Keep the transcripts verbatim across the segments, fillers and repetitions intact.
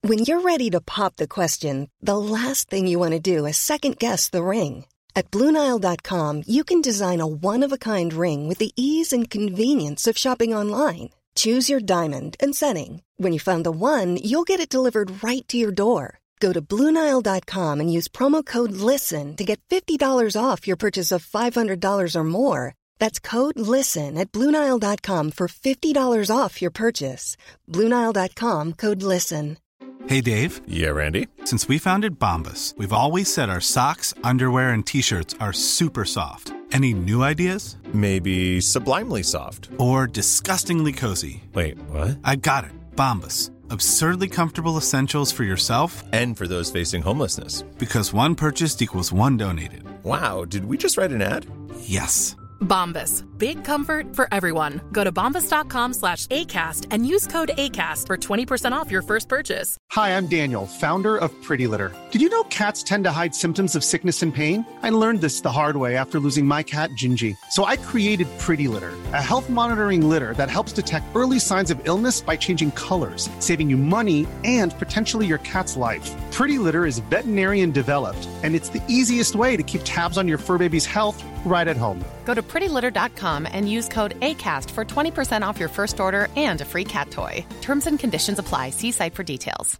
When you're ready to pop the question, the last thing you want to do is second-guess the ring. At Blue Nile dot com, you can design a one-of-a-kind ring with the ease and convenience of shopping online. Choose your diamond and setting. When you find the one, you'll get it delivered right to your door. Go to Blue Nile dot com and use promo code LISTEN to get fifty dollars off your purchase of five hundred dollars or more. That's code LISTEN at Blue Nile dot com for fifty dollars off your purchase. Blue Nile dot com, code LISTEN. Hey, Dave. Yeah, Randy? Since we founded Bombas, we've always said our socks, underwear, and T-shirts are super soft. Any new ideas? Maybe sublimely soft. Or disgustingly cozy. Wait, what? I got it. Bombas. Absurdly comfortable essentials for yourself and for those facing homelessness. Because one purchased equals one donated. Wow, did we just write an ad? Yes. Bombas. Big comfort for everyone. Go to bombas.com slash ACAST and use code ACAST for twenty percent off your first purchase. Hi, I'm Daniel, founder of Pretty Litter. Did you know cats tend to hide symptoms of sickness and pain? I learned this the hard way after losing my cat, Gingy. So I created Pretty Litter, a health monitoring litter that helps detect early signs of illness by changing colors, saving you money and potentially your cat's life. Pretty Litter is veterinarian developed, and it's the easiest way to keep tabs on your fur baby's health right at home. Go to pretty litter dot com and use code ACAST for twenty percent off your first order and a free cat toy. Terms and conditions apply. See site for details.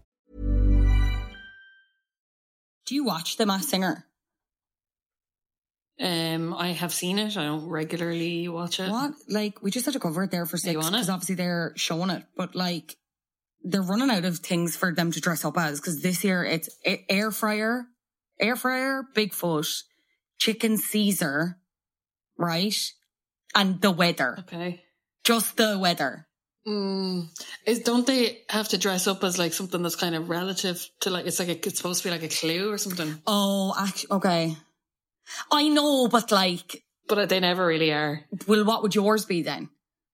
Do you watch The Masked Singer? Um, I have seen it. I don't regularly watch it. What? Like, we just had to cover it there for six because it? obviously they're showing it, but like, they're running out of things for them to dress up as because this year it's air fryer, air fryer, Bigfoot, chicken Caesar, right? And the weather. Okay. Just the weather. Mm. Is don't they have to dress up as like something that's kind of relative to like it's like a, it's supposed to be like a clue or something? Oh, actually, okay. I know, but like, but they never really are. Well, what would yours be then?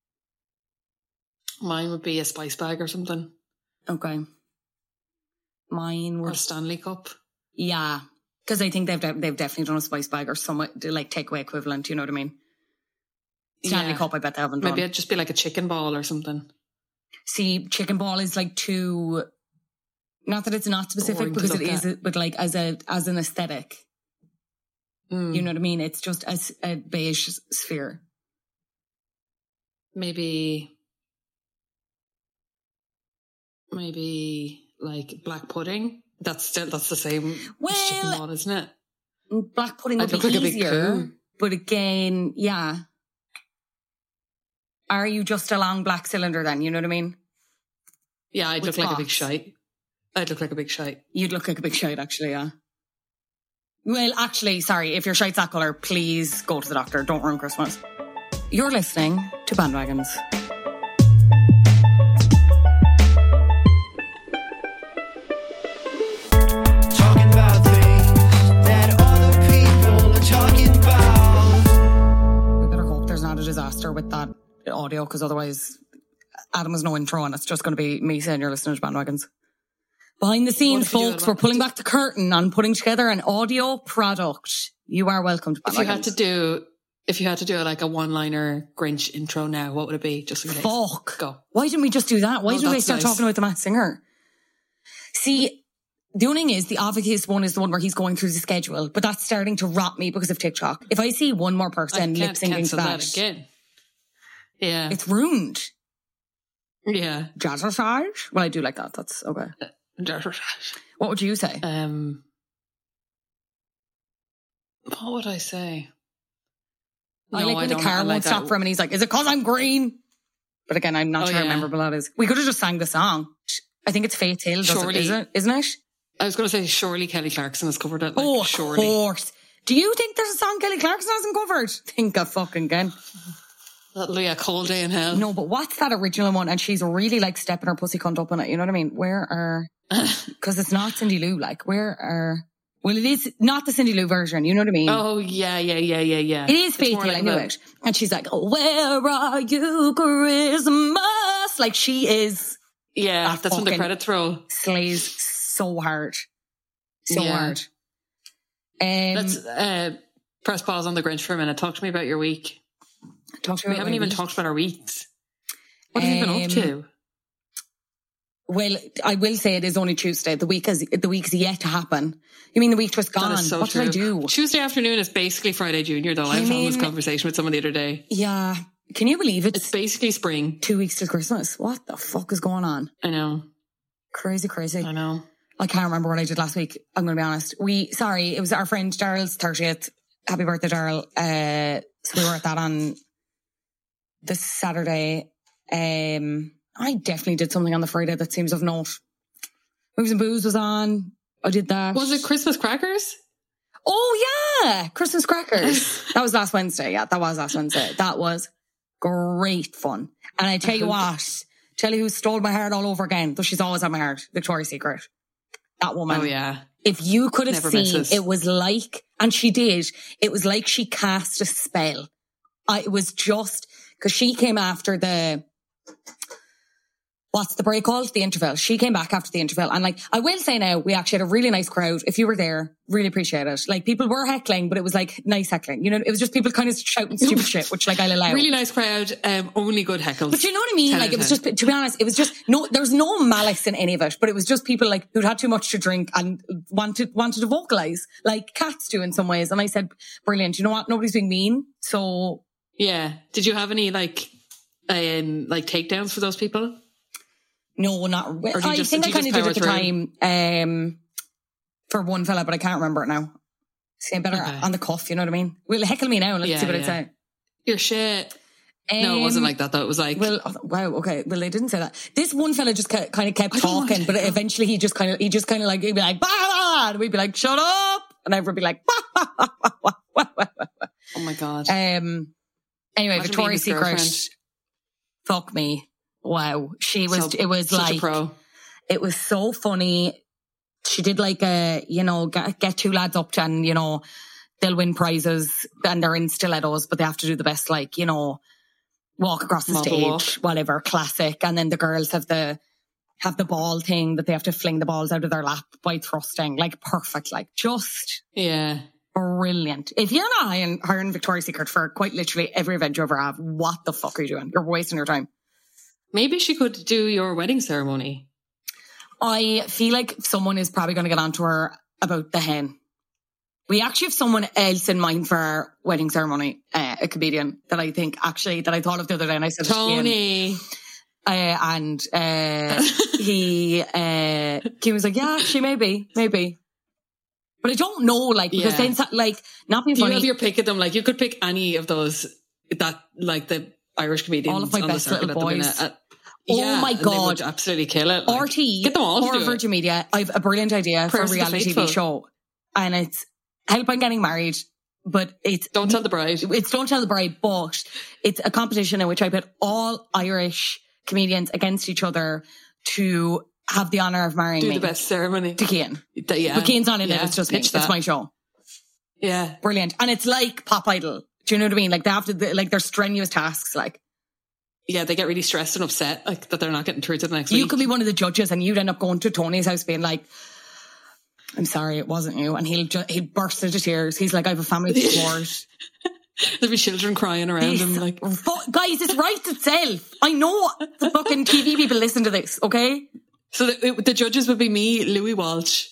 Mine would be a spice bag or something. Okay. Mine would or a Stanley Cup. Yeah, because I think they've de- they've definitely done a spice bag or some like takeaway equivalent. You know what I mean? Stanley yeah. Cup, I bet they haven't done. Maybe it'd just be like a chicken ball or something. See, chicken ball is like too, not that it's not specific because it is, at. but like as a as an aesthetic. Mm. You know what I mean? It's just a, a beige sphere. Maybe, maybe like black pudding. That's still, that's the same well, as chicken ball, isn't it? Black pudding would I'd be look easier. Like but again, yeah. Are you just a long black cylinder then? You know what I mean? Yeah, I'd With look spots. like a big shite. I'd look like a big shite. You'd look like a big shite, actually, yeah. Well, actually, sorry, if your shite's that colour, please go to the doctor. Don't ruin Christmas. You're listening to Bandwagons. Talking about things that other people are talking about. We better hope there's not a disaster with that audio, because otherwise Adam has no intro and it's just going to be me saying you're listening to Bandwagons. Behind the scenes, folks, we're pulling back the curtain on putting together an audio product. You are welcome to Bandwagons. If you had to do, if you had to do like a one-liner Grinch intro now, what would it be? Just in case. Fuck. Go. Why didn't we just do that? Why oh, did we start nice. talking about the Masked Singer? See, the only thing is the obvious one is the one where he's going through the schedule, but that's starting to rot me because of TikTok. If I see one more person lip syncing to that, that again. Yeah. It's ruined. Yeah. Jazzercise? Well, I do like that. That's okay. What would you say? Um, what would I say? I No, like when I the don't- car I won't like stop that. for him and he's like, is it because I'm green? But again, I'm not Oh, sure how yeah. memorable that is. We could have just sang the song. I think it's Faith Hill, does Surely. it, is it? Isn't it? I was going to say surely Kelly Clarkson has covered it. Like, Oh, of surely. course. Do you think there's a song Kelly Clarkson hasn't covered? Think of fucking again. That'll be a cold day in hell. No, but what's that original one? And she's really like stepping her pussy cunt up in it. You know what I mean? Where are, because it's not Cindy Lou. Like, where are, well, it is not the Cindy Lou version. You know what I mean? Oh, yeah, yeah, yeah, yeah, yeah. It is It's Faith more Hill, like I knew the- it. And she's like, oh, where are you, Christmas? Like, she is. Yeah, that that's when the fucking credits roll. Slays so hard. So Yeah. hard. Um, Let's uh, press pause on the Grinch for a minute. Talk to me about your week. talk to We me about haven't my even week. talked about our weeks. What have you been up Um, to? Well, I will say it is only Tuesday. The week is the week's yet to happen. You mean the week just gone? So what true. did I do? Tuesday afternoon is basically Friday Junior, though. I, I was having this conversation with someone the other day. Yeah. Can you believe it? It's basically spring. Two weeks to Christmas. What the fuck is going on? I know. Crazy, crazy. I know. I can't remember what I did last week. I'm going to be honest. We, sorry, it was our friend Daryl's thirtieth. Happy birthday, Daryl. Uh, so we were at that on this Saturday. Um, I definitely did something on the Friday that seems of note. Moves and Booze was on. I did that. Was it Christmas crackers? Oh, yeah. Christmas crackers. That was last Wednesday. Yeah, that was last Wednesday. That was great fun. And I tell you what, tell you who stole my heart all over again, though she's always on my heart, Victoria's Secret. That woman. Oh, yeah. If you could have Never seen, misses. it was like, and she did, it was like she cast a spell. I, it was just, because she came after the, what's the break called? The interval. She came back after the interval. And like, I will say now, we actually had a really nice crowd. If you were there, really appreciate it. Like, people were heckling, but it was like nice heckling. You know, it was just people kind of shouting stupid shit, which like I'll allow. Really nice crowd. Um, only good heckles. But you know what I mean? ten Like, out it of was ten. just, to be honest, it was just no, there was no malice in any of it, but it was just people like who'd had too much to drink and wanted, wanted to vocalize, like cats do in some ways. And I said, brilliant. You know what? Nobody's being mean. So. Yeah. Did you have any like, um, like takedowns for those people? No, not really. Or do you I just- think do I you kind of just did at the power time um, for one fella, but I can't remember it now. See, I'm better Okay. on the cuff, you know what I mean? Well, heckle me now and let's Yeah, see what I yeah. say. Your shit. No, it wasn't Um, like that though. It was like, Well, wow, okay. Well, they didn't say that. This one fella just kind of kept I don't want talking, to but know. eventually he just kind of, he just kind of like, he'd be like, bah, bah, and we'd be like, shut up. And everyone would be like, bah, bah, bah, bah, bah, bah, bah, bah. oh my God. Um, anyway, Imagine Victoria's being his Secret. girlfriend. Fuck me. Wow. She was, So- it was such like, a pro. it was so funny. She did like a, you know, get, get two lads up to, and, you know, they'll win prizes and they're in stilettos, but they have to do the best, like, you know, walk across the Model stage, walk. whatever, classic. And then the girls have the, have the ball thing that they have to fling the balls out of their lap by thrusting, like perfect, like just Yeah. brilliant. If you're not hiring, hiring Victoria's Secret for quite literally every event you ever have, what the fuck are you doing? You're wasting your time. Maybe she could do your wedding ceremony. I feel like someone is probably going to get onto her about the hen. We actually have someone else in mind for our wedding ceremony, uh, a comedian that I think actually, that I thought of the other day and I said, Tony. uh, and uh, he, uh, he was like, yeah, she may be, maybe. But I don't know, like, because Yeah. then, like, not being Do you funny. have your pick of them? Like, you could pick any of those, that, like, the Irish comedians. All of my on the best circuit little at the minute. boys. Uh, Oh yeah, my and they God. would absolutely kill it. Like, R T E get them all to or do it. Virgin Media. I have a brilliant idea for a Prayers of the reality T V faithful. show. And it's Help I'm Getting Married, but it's Don't tell the bride. It's Don't Tell the Bride, but it's a competition in which I put all Irish comedians against each other to have the honour of marrying Do me. the best ceremony. To Cian. Th- Yeah. But Cian's on in yeah. it, it's just me. Pitch It's that. my show. Yeah. Brilliant. And it's like Pop Idol. Do you know what I mean? Like they have to, like they're strenuous tasks. Like Yeah, they get really stressed and upset, like, that they're not getting through to the next you week. could be one of the judges and you'd end up going to Tony's house being like, I'm sorry, it wasn't you. And he'll ju- he'll burst into tears. He's like, I have a family to support. There'll be children crying around him, like, Fu- Guys, it's writes itself. I know the fucking T V people listen to this, okay? so the, the judges would be me, Louis Walsh,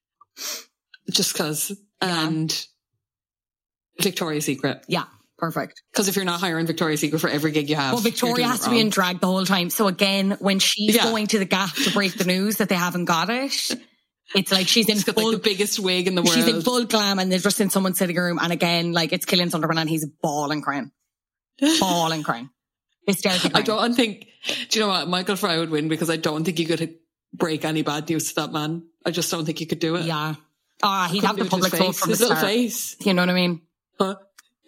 just because, and Victoria's Secret. Yeah, perfect. Because if you're not hiring Victoria's Secret for every gig you have, Well, you're Victoria doing has it to be in wrong. drag the whole time. So again, when she's Yeah. going to the Gap to break the news that they haven't got it, it's like she's in She's got full, like the biggest wig in the world. she's in full glam and they're just in someone's sitting room. And again, like it's Killian Sunderland and he's bawling crying. Bawling crying. Hysterically I crying. don't think, do you know what? Michael Fry would win because I don't think you could break any bad news to that man. I just don't think you could do it. Yeah. Ah, he'd Couldn't have the do it to public his vote face. from the His little start. face. You know what I mean? Huh?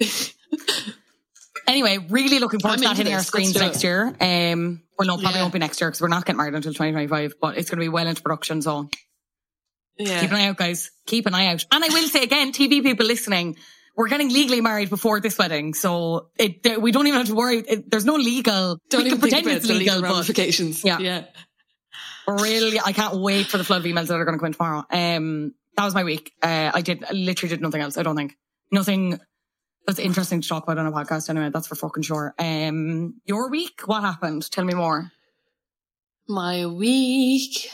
Anyway, really looking forward I'm to that into hitting our this. screens Let's do next it. year. Um, well, no, probably Yeah. won't be next year because we're not getting married until twenty twenty-five, but it's going to be well into production. So Yeah. keep an eye out, guys. Keep an eye out. And I will say again, T V people listening, we're getting legally married before this wedding. So it, there- we don't even have to worry. It, there's no legal, Don't we even can think pretend about it's the legal, legal but ramifications. Yeah. Yeah. really, I can't wait for the flood of emails that are going to come in tomorrow. Um, that was my week. Uh, I did, I literally did nothing else. I don't think. Nothing that's interesting to talk about on a podcast anyway. That's for fucking sure. Um, your week? What happened? Tell me more. My week.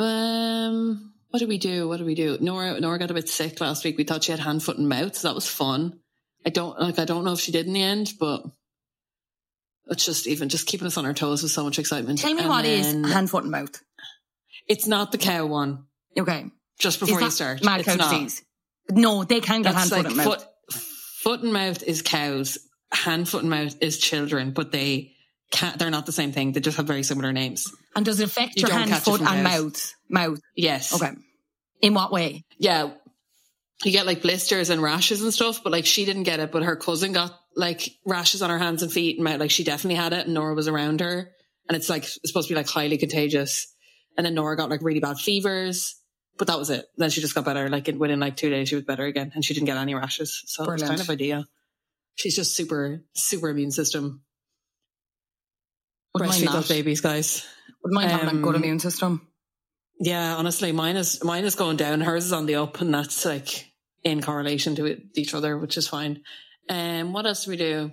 Um, what did we do? What did we do? Nora, Nora got a bit sick last week. We thought she had hand, foot, and mouth, so that was fun. I don't like. I don't know if she did in the end, but it's just even just keeping us on our toes with so much excitement. Tell me and what is then, hand, foot, and mouth. It's not the cow one. Okay. Just before Is you start, mad it's cow not. disease. No, they can get That's hand, like foot, and mouth. foot, foot and mouth is cows. Hand, foot, and mouth is children, but they can't. They're not the same thing. They just have very similar names. And does it affect You your don't hand, catch it foot, from and cows. mouth? Mouth. Yes. Okay. In what way? Yeah. You get like blisters and rashes and stuff, but like she didn't get it, but her cousin got like rashes on her hands and feet and mouth. Like she definitely had it, and Nora was around her, and it's like it's supposed to be like highly contagious. And then Nora got like really bad fevers, but that was it. Then she just got better. Like in, within like two days, she was better again, and she didn't get any rashes. So Brilliant. it's kind of ideal. She's just super, super immune system. Wouldn't mind Breastfeed those that. babies, guys. Wouldn't mind having a Um, good immune system. Yeah, honestly, mine is mine is going down. Hers is on the up, and that's like in correlation to it, each other, which is fine. Um, what else did we do?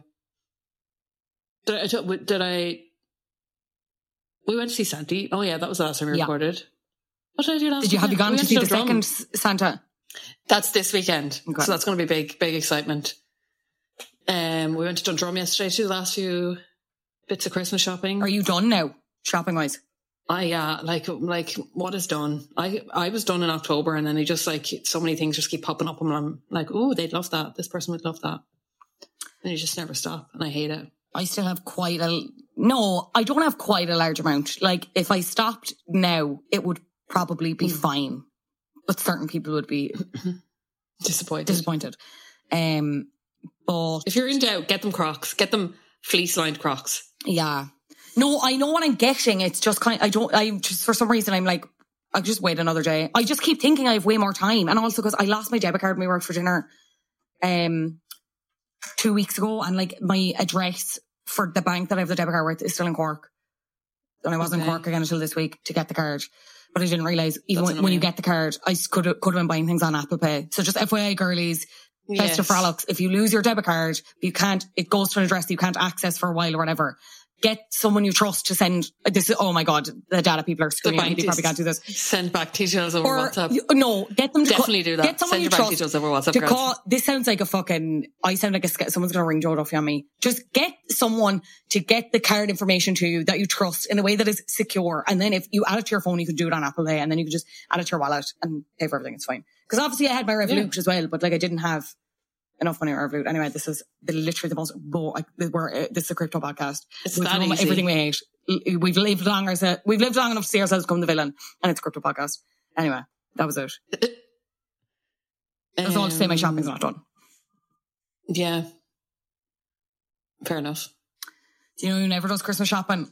Did I? Did I? We went to see Santi. Oh yeah, that was the last time we Yeah. recorded. What did I do last? Did you have you weekend? gone We to went see the Dundrum. second S- Santa? That's this weekend, Okay. so that's going to be big, big excitement. Um, we went to Dundrum yesterday to do the last few bits of Christmas shopping. Are you done now, shopping wise? I uh like like what is done? I I was done in October, and then they just like so many things just keep popping up, and I'm like, oh, they'd love that. This person would love that, and you just never stop, and I hate it. I still have quite a no. I don't have quite a large amount. Like if I stopped now, it would probably be fine, but certain people would be Disappointed. disappointed. Um, but If you're in doubt, get them Crocs. Get them fleece lined Crocs. yeah, no, I know what I'm getting. It's just kind. I don't. I just for some reason I'm like, I'll just wait another day. I just keep thinking I have way more time, and also because I lost my debit card when we worked for dinner, um, two weeks ago, and like my address for the bank that I have the debit card with is still in Cork, and I wasn't in Okay. Cork again until this week to get the card. But I didn't realise even That's when, when you annoying. get the card, I could have could have been buying things on Apple Pay. So just F Y I, girlies. Best of Yes. frolics. If you lose your debit card, you can't, it goes to an address that you can't access for a while or whatever. Get someone you trust to send this. Oh my God, the data people are The screaming. bank They probably is- can't do this. Send back details over Or WhatsApp. you- no, get them to Definitely call, do that. Get someone Send you your bank trust details over WhatsApp, to girls. call. This sounds like a fucking. I sound like a. sca- Someone's gonna ring Joe Duffy on me. Just get someone to get the card information to you that you trust in a way that is secure, and then if you add it to your phone, you can do it on Apple Pay, and then you can just add it to your wallet and pay for everything. It's fine. Because obviously I had my Revolut Yeah. as well, but like I didn't have enough money on Revolut. Anyway, this is the, literally the most. Bo- like, we're, uh, this is a crypto podcast. It's We've that done easy. everything we hate. L- We've lived long as a, we've lived long enough to see ourselves become the villain, and it's a crypto podcast. Anyway, that was it. That's all to say. My Um, shopping's not done. Yeah. Fair enough. Do you know who never does Christmas shopping?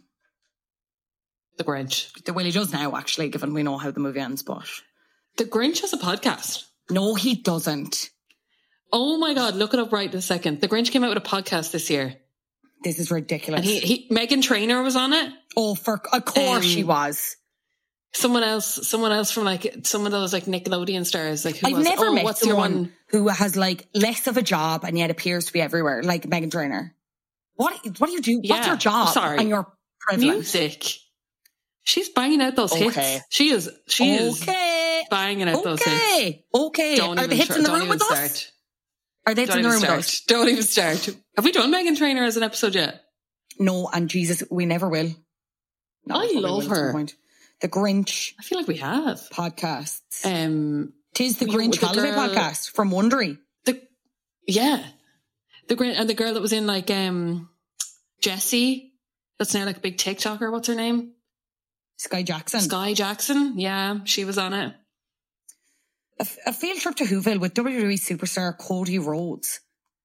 The Grinch. The Willie does now, actually, given we know how the movie ends. But The Grinch has a podcast. no, he doesn't. Oh my God, look it up right in a second. The Grinch came out with a podcast this year. This is ridiculous. And he, he Megan Trainor was on it. oh, for of course Um, she was. Someone else, someone else from like some of those like Nickelodeon stars. Like who I've was, never oh, met what's your someone one? who has like less of a job and yet appears to be everywhere, like Megan Trainor. What? What do you do? What's Yeah, your job? sorry. And you're prevalent. Music. She's banging out those Okay. hits. She is. She is Okay. banging out those hits. Okay. Okay. Don't Are even the hits start- in the don't room even with us? start. Are the hits Don't in the even room with start. us? Don't even start. Have we done Megan Trainor as an episode yet? No, and Jesus, we never will. No, I probably love will at some her. point. The Grinch I feel like we have. podcasts. Um, Tis the you- Grinch the holiday girl- podcast from Wondery. the yeah, the Grinch and the girl that was in like um Jessie. That's now like a big TikToker. What's her name? Sky Jackson. Sky Jackson. Yeah, she was on it. A, a field trip to Whoville with W W E superstar Cody Rhodes.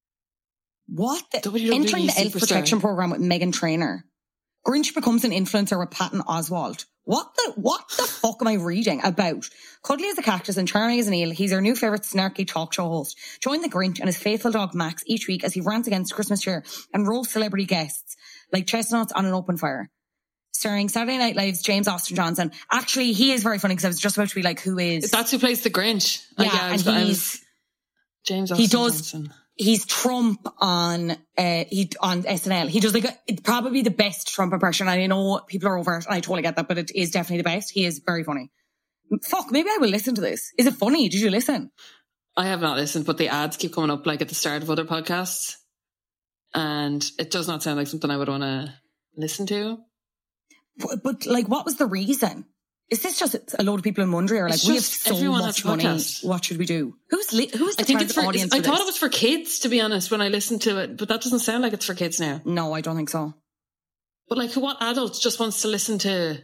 What? The, W W E entering the elf superstar. protection program with Megan Trainor. Grinch becomes an influencer with Patton Oswalt. What the what the fuck am I reading about? Cuddly as a cactus and charming as an eel, he's our new favourite snarky talk show host. Join the Grinch and his faithful dog Max each week as he rants against Christmas cheer and roasts celebrity guests like chestnuts on an open fire. Starring Saturday Night Live's James Austin Johnson. Actually, he is very funny because I was just about to be like, who is... That's who plays the Grinch. Yeah, Like, I was- and I he's- was- James he Austin does... Johnson. he's Trump on uh, he on S N L. He does like a, it's probably the best Trump impression. I know people are over it, and I totally get that, but it is definitely the best. He is very funny. Fuck, maybe I will listen to this. Is it funny? Did you listen? I have not listened, but the ads keep coming up like at the start of other podcasts, and it does not sound like something I would want to listen to. But, but like, what was the reason? Is this just a load of people in Wondery, or like It's we have just so everyone much has a money? podcast. What should we do? Who's li- who's the I think target it's for. audience? I for thought this? it was for kids, to be honest, when I listened to it, but that doesn't sound like it's for kids now. No, I don't think so. But like, what adult just wants to listen to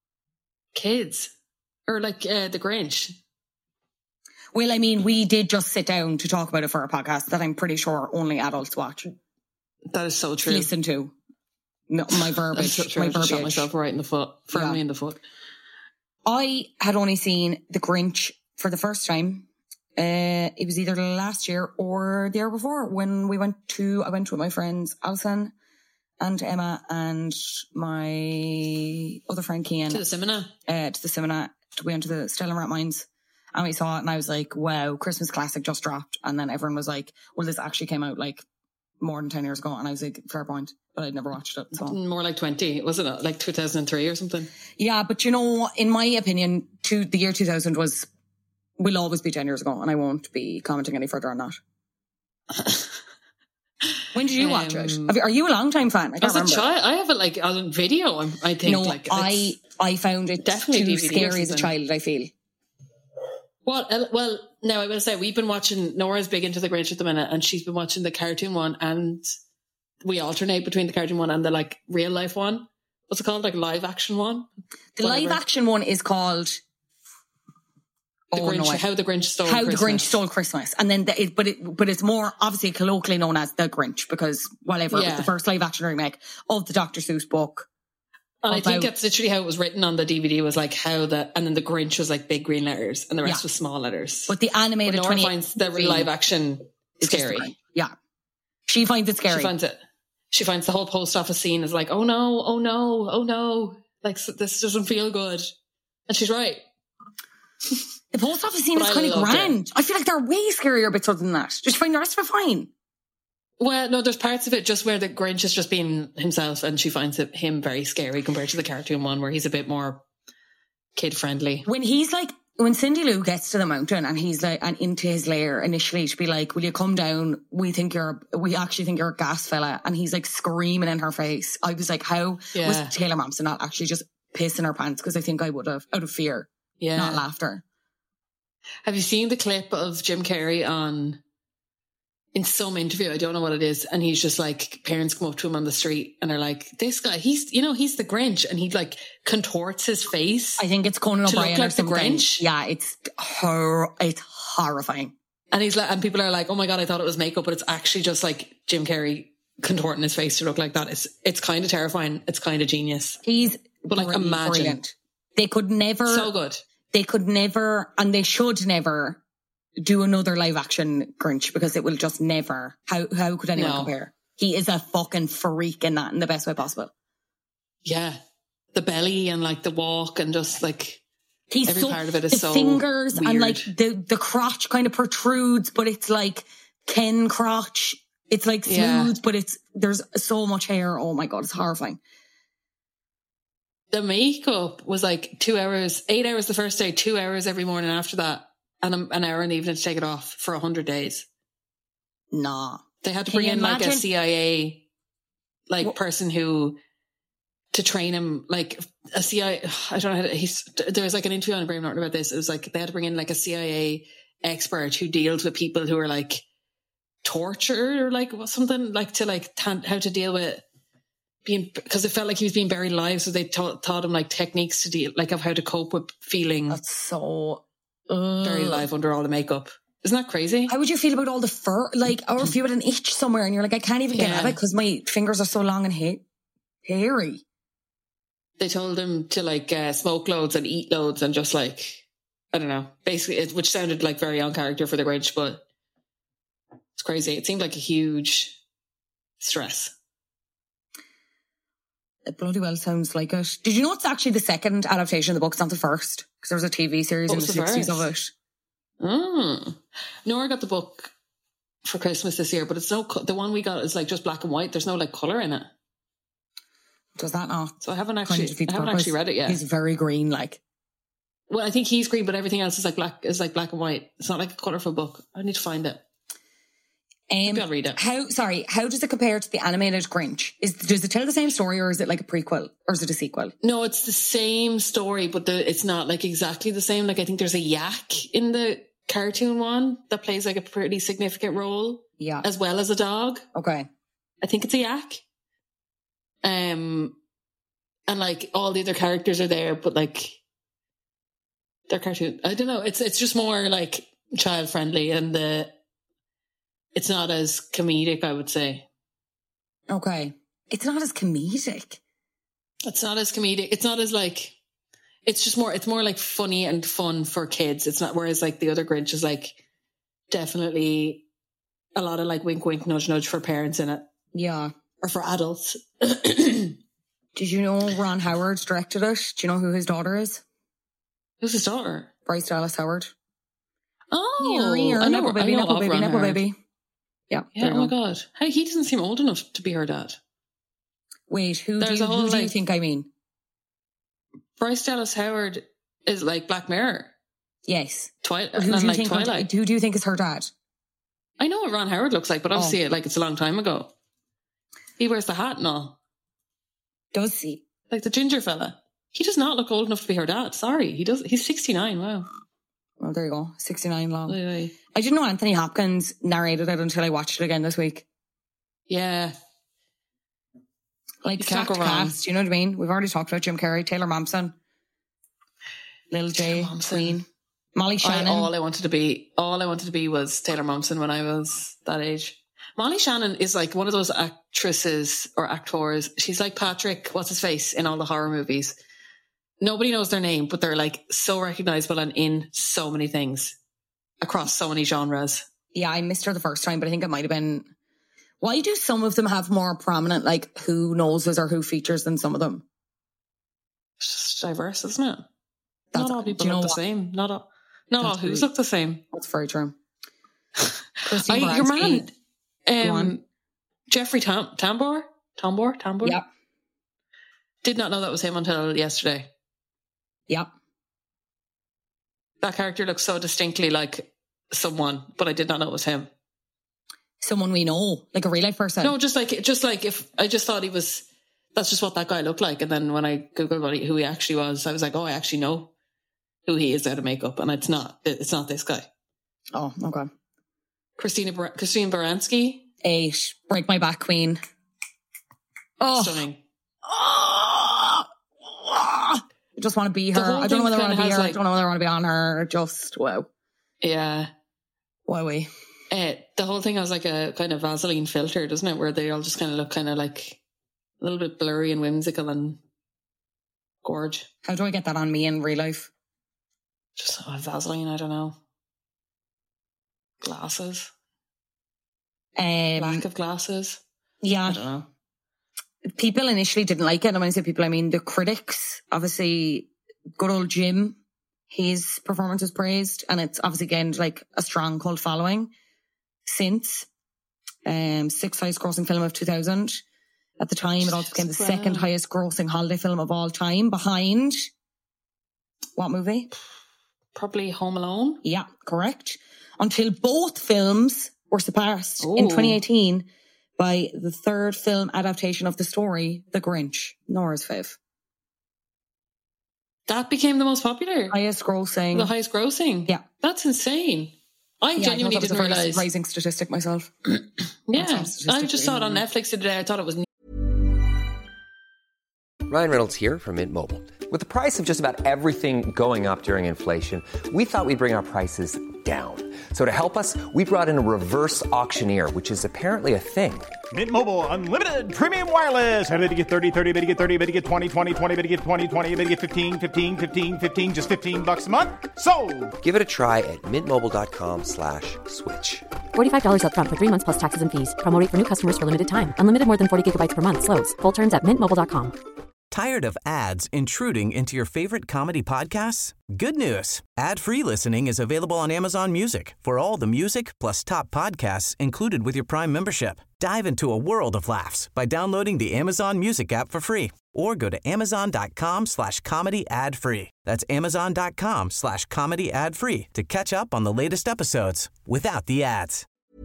kids or like uh, the Grinch? Well, I mean, we did just sit down to talk about it for a podcast that I'm pretty sure only adults watch. That is so true. Listen to. No, my verbiage. That's so true. My I just shot verbiage. myself right in the foot, firmly Yeah. in the foot. I had only seen The Grinch for the first time. Uh, it was either last year or the year before when we went to, I went with my friends Alison and Emma and my other friend Cian. To the cinema. Uh, to the cinema. We went to the Stella Rat Mines and we saw it and I was like, wow, Christmas classic just dropped. And then everyone was like, well, this actually came out like more than ten years ago. And I was like, fair point. But I'd never watched it. So. More like twenty, wasn't it? Like two thousand three or something. Yeah, but you know, in my opinion, to the year two thousand was, will always be ten years ago, and I won't be commenting any further on that. When did you watch it? Um, Have you- Are you a long time fan? I can't As a remember. child, I have it like on video. I'm- I think no, like I it's- I found it definitely too D V D or scary as a something. child. I feel. Well, uh, well, now I will say we've been watching. Nora's big into the Grinch at the minute, and she's been watching the cartoon one, and we alternate between the cartoon one and the like real life one. What's it called? Like live action one. The Whatever. live action one is called The oh, Grinch. no, I- How the Grinch Stole How Christmas. the Grinch Stole Christmas, and then the, it, but it but it's more obviously colloquially known as the Grinch because whatever it Yeah. was the first live action remake of the Doctor Seuss book. And I think about- that's literally how it was written on the D V D. Was like how the and then the Grinch was like big green letters, and the rest Yeah. was small letters. But the animated But Nora twenty finds the live action is just the scary. Grinch. Yeah, she finds it scary. She finds it. She finds the whole post office scene is like, oh no, oh no, oh no, like so this doesn't feel good, and she's right. The post office scene But is I kind of loved it. grand. I feel like there are way scarier bits other than that. Just find the rest of it fine. Well, no, there's parts of it just where the Grinch is just being himself, and she finds it, him very scary compared to the cartoon one where he's a bit more kid friendly. When he's like, when Cindy Lou gets to the mountain and he's like, and into his lair initially to be like, will you come down? We think you're, we actually think you're a gas fella. And he's like screaming in her face. I was like, how Yeah. was Taylor Momsen not actually just pissing her pants? Because I think I would have, out of fear, Yeah. not laughter. Have you seen the clip of Jim Carrey on in some interview? I don't know what it is, and he's just like, parents come up to him on the street and are like, "This guy, he's you know he's the Grinch," and he like contorts his face. I think it's Conan To look O'Brien or like the something. Grinch? Yeah, it's hor- it's horrifying. And he's like, and people are like, "Oh my god, I thought it was makeup, but it's actually just like Jim Carrey contorting his face to look like that." It's it's kind of terrifying. It's kind of genius. He's But like, brilliant, imagine. brilliant. They could never, So good. they could never, and they should never do another live action Grinch because it will just never. How how could anyone No. compare? He is a fucking freak in that in the best way possible. Yeah, the belly and like the walk and just like He's every so, part of it is the so fingers and weird. like the the crotch kind of protrudes, but it's like Ken crotch. It's like smooth, Yeah. but it's there's so much hair. Oh my god, it's horrifying. The makeup was like two hours, eight hours the first day, two hours every morning after that, and a- an hour in the evening to take it off for a hundred days. Nah. They had to Can bring you in like a imagine? C I A like What- person who to train him, like a C I A. I don't know how to, he's, there was like an interview on Graham Norton about this. It was like they had to bring in like a C I A expert who deals with people who are like tortured or like something like to like tan- how to deal with being, because it felt like he was being buried alive. So they taught, taught him like techniques to deal, like of how to cope with feeling That's so buried ugh. alive under all the makeup. Isn't that crazy? How would you feel about all the fur? Like, or if you had an itch somewhere and you're like, I can't even get Yeah. at it because my fingers are so long and ha- hairy. They told him to like uh, smoke loads and eat loads and just like, I don't know, basically, it, which sounded like very on character for the Grinch, but it's crazy. It seemed like a huge stress. It bloody well sounds like it. Did you know it's actually the second adaptation of the book? It's not the first because there was a T V series What in the was the sixties of first? it. Mm. Nora got the book for Christmas this year, but it's no, co- the one we got is like just black and white. There's no like colour in it. Does that not? So I haven't actually, I haven't actually read it yet. He's very green, like. Well, I think he's green, but everything else is like black, is like black and white. It's not like a colourful book. I need to find it. Um, Maybe I'll read it. How, sorry, how does it compare to the animated Grinch? Is Does it tell the same story, or is it like a prequel, or is it a sequel? No, it's the same story, but the, it's not like exactly the same. Like I think there's a yak in the cartoon one that plays like a pretty significant role. Yeah. As well as a dog. Okay. I think it's a yak. Um, and like all the other characters are there, but like they're cartoon. I don't know. It's it's just more like child friendly, and the it's not as comedic, I would say. Okay. It's not as comedic. It's not as comedic. It's not as like. It's just more. It's more like funny and fun for kids. It's not. Whereas like the other Grinch is like definitely a lot of like wink, wink, nudge, nudge for parents in it. Yeah. Or for adults. Did you know Ron Howard directed it? Do you know who his daughter is? Who's his daughter? Bryce Dallas Howard. Oh, yeah, I know, Nepo baby, I know Nepo of baby, Ron Nepo Howard. baby. Yeah. Yeah. Oh my god. Hey, he doesn't seem old enough to be her dad. Wait, who There's do you, a whole, who do you like- think I mean? Bryce Dallas Howard is like Black Mirror. Yes. Twilight. Who And do you like think? Twilight. Who do you think is her dad? I know what Ron Howard looks like, but obviously Oh. like it's a long time ago. He wears the hat and all. Does he? Like the ginger fella. He does not look old enough to be her dad. Sorry. He does. He's sixty-nine. Wow. Oh, there you go. sixty-nine long. Oy, oy. I didn't know Anthony Hopkins narrated it until I watched it again this week. Yeah. Like You can't stacked go wrong. cast, you know what I mean? We've already talked about Jim Carrey, Taylor Momsen, Lil J, Momsen. Queen, Molly I, Shannon. all I wanted to be, all I wanted to be was Taylor Momsen when I was that age. Molly Shannon is like one of those actresses or actors. She's like Patrick, what's his face, in all the horror movies. Nobody knows their name, but they're like so recognizable and in so many things across so many genres. Yeah, I missed her the first time, but I think it might have been. Why do some of them have more prominent, like, who noses or who features than some of them? It's just diverse, isn't it? That's- not all people do you know look the what? same. Not all, not all That's who's really- look the same. That's very true. Christine I, your Baranski. man, Go um, on. Jeffrey Tam- Tambor, Tambor, Tambor. Yep, Did not know that was him until yesterday. yep. That character looks so distinctly like someone, but I did not know it was him. Someone we know, like a real life person. No, just like, just like if I just thought he was, that's just what that guy looked like. And then when I Googled what he, who he actually was, I was like, oh, I actually know who he is out of makeup. And it's not, it's not this guy. Oh, okay. Christina, Bar- Christine Baranski. Eight. Break my back, Queen. Oh. Stunning. I just want to be The her. whole I don't know thing whether I want to kinda be has, her. I like- don't know whether I want to be on her. Just, wow. Yeah. Wowie. Uh, the whole thing has like a kind of Vaseline filter, doesn't it? Where they all just kind of look kind of like a little bit blurry and whimsical and gorge. How do I get that on me in real life? Just oh, Vaseline, I don't know. Glasses. Um, Lack of glasses. I yeah. don't know. People initially didn't like it. And when I say people, I mean the critics. Obviously, good old Jim, his performance was praised. And it's obviously gained like a strong cult following since. Um, sixth highest grossing film of two thousand. At the time, it also became the Wow. second highest grossing holiday film of all time, behind what movie? Probably Home Alone. Yeah, correct. Until both films were surpassed in Ooh. twenty eighteen by the third film adaptation of the story, The Grinch, Nora's fave. That became the most popular. Highest grossing. The highest grossing. Yeah. That's insane. I Yeah, genuinely I thought that was didn't a very realise. surprising statistic myself. Yeah. That's not I just saw it on statistically- Netflix today. I thought it was Ryan Reynolds here from Mint Mobile. With the price of just about everything going up during inflation, we thought we'd bring our prices down. So to help us, we brought in a reverse auctioneer, which is apparently a thing. Mint Mobile Unlimited Premium Wireless. How to get thirty, thirty, how to get thirty, how to get twenty, twenty, twenty, how to get twenty, twenty, how to get fifteen, fifteen, fifteen, fifteen, just fifteen bucks a month? Sold! Give it a try at mintmobile.com slash switch. forty-five dollars up front for three months plus taxes and fees. Promo rate for new customers for limited time. Unlimited more than forty gigabytes per month slows. Full terms at mint mobile dot com. Tired of ads intruding into your favorite comedy podcasts? Good news. Ad-free listening is available on Amazon Music for all the music plus top podcasts included with your Prime membership. Dive into a world of laughs by downloading the Amazon Music app for free or go to amazon.com slash comedy ad free. That's amazon.com slash comedy ad free to catch up on the latest episodes without the ads.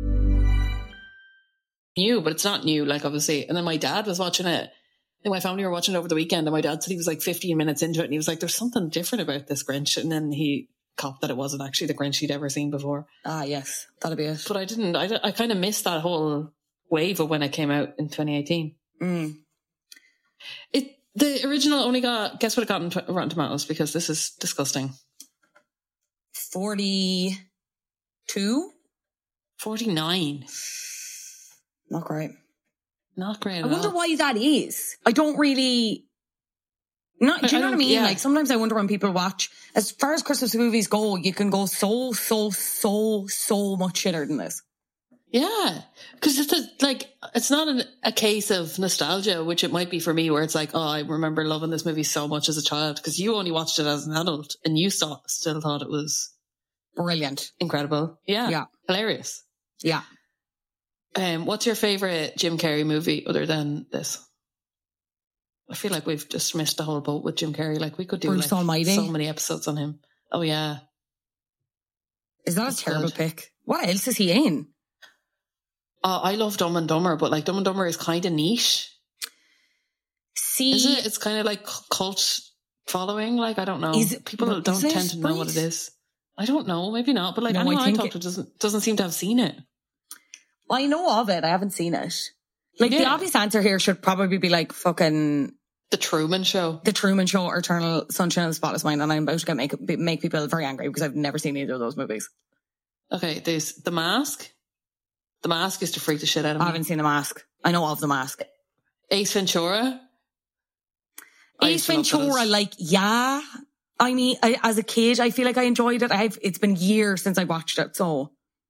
New, but it's not new, like, obviously. And then my dad was watching it. And my family were watching it over the weekend, and my dad said he was like fifteen minutes into it, and he was like, there's something different about this Grinch. And then he copped that it wasn't actually the Grinch he'd ever seen before. Ah, yes, that'll be it. But I didn't, I, I kind of missed that whole wave of when it came out in twenty eighteen. Mm. It The original only got, guess what it got on t- Rotten Tomatoes, because this is disgusting. forty-two? forty-nine. Not great. Not great at I wonder all. why that is. I don't really... Not, do you I know what I don't- mean? yeah. Like, sometimes I wonder when people watch... As far as Christmas movies go, you can go so, so, so, so much shitter than this. Yeah, because it's a, like, it's not an, a case of nostalgia, which it might be for me, where it's like, oh, I remember loving this movie so much as a child, because you only watched it as an adult, and you still, still thought it was brilliant, incredible. Yeah, yeah, hilarious. Yeah. Um, what's your favorite Jim Carrey movie other than this? I feel like we've just missed the whole boat with Jim Carrey. Like, we could do Bruce like Almighty. so many episodes on him. Oh yeah, is that That's a terrible good. pick? What else is he in? uh, I love Dumb and Dumber, but like Dumb and Dumber is kind of niche. See, Is it? It's kind of like cult following. Like, I don't know. Is it- People is don't it, tend to know what it right? is. I don't know. Maybe not. But like, No, anyone I I, think talk it- to doesn't doesn't seem to have seen it. I know of it. I haven't seen it. Like, the Yeah. obvious answer here should probably be like fucking The Truman Show. The Truman Show or Eternal Sunshine of the Spotless Mind, and I'm about to get make make people very angry because I've never seen either of those movies. Okay, there's The Mask. The Mask used to freak the shit out of I me. haven't seen The Mask. I know of The Mask. Ace Ventura. I Ace used to love Ventura, those. like, yeah. I mean, I, as a kid, I feel like I enjoyed it. I've It's been years since I watched it, so.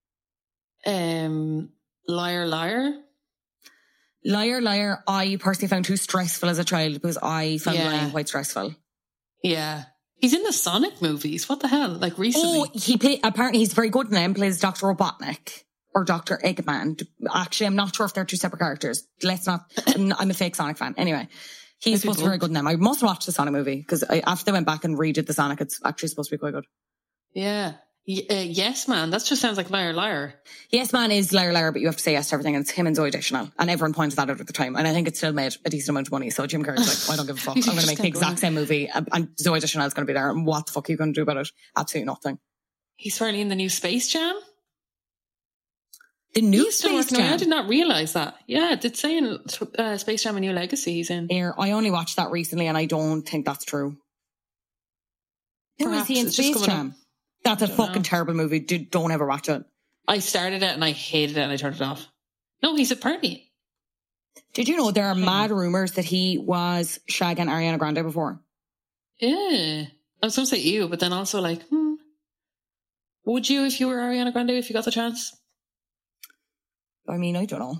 Um, Liar Liar. Liar, Liar, I personally found too stressful as a child because I found Yeah. lying quite stressful. Yeah. He's in the Sonic movies. What the hell? Like, recently. Oh, he play, apparently he's very good in them. Plays Doctor Robotnik or Doctor Eggman. Actually, I'm not sure if they're two separate characters. Let's not. I'm, not- I'm a fake Sonic fan. Anyway, he's Maybe supposed to be very both. good in them. I must watch the Sonic movie because after they went back and redid the Sonic, it's actually supposed to be quite good. Yeah. Y- uh, yes, man. That just sounds like Liar Liar. Yes Man is Liar Liar, but you have to say yes to everything, and it's him and Zoe Deschanel, and everyone pointed that out at the time, and I think it still made a decent amount of money. So Jim Carrey's like, I don't give a fuck. I'm going to make the exact same movie, and and Zoe Deschanel's going to be there, and what the fuck are you going to do about it? Absolutely nothing. He's finally in the new Space Jam. The new He's still Space working away. I Jam. did not realise that. Yeah, it's saying uh, Space Jam: A New Legacy he's in. Here, I only watched that recently, and I don't think that's true. Who is Perhaps he in it's just Space coming Jam? up. That's a don't fucking know. terrible movie. Dude, don't ever watch it. I started it and I hated it and I turned it off. No, he's apparently. Did you know there are mad rumours that he was shagging Ariana Grande before? Yeah. I was going to say you, but then also like, hmm. Would you if you were Ariana Grande if you got the chance? I mean, I don't know.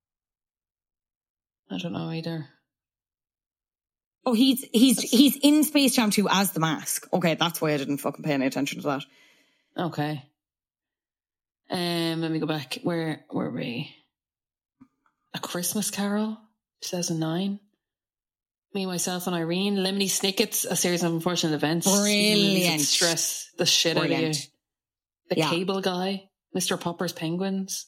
I don't know either. Oh, he's he's he's in Space Jam two as the Mask. Okay, that's why I didn't fucking pay any attention to that. Okay. Um, let me go back. Where were we? A Christmas Carol, two thousand nine. Me, Myself, and Irene. Lemony Snicket's A Series of Unfortunate Events. Brilliant. Stress the shit out of you. Brilliant. The Yeah. Cable Guy. Mister Popper's Penguins.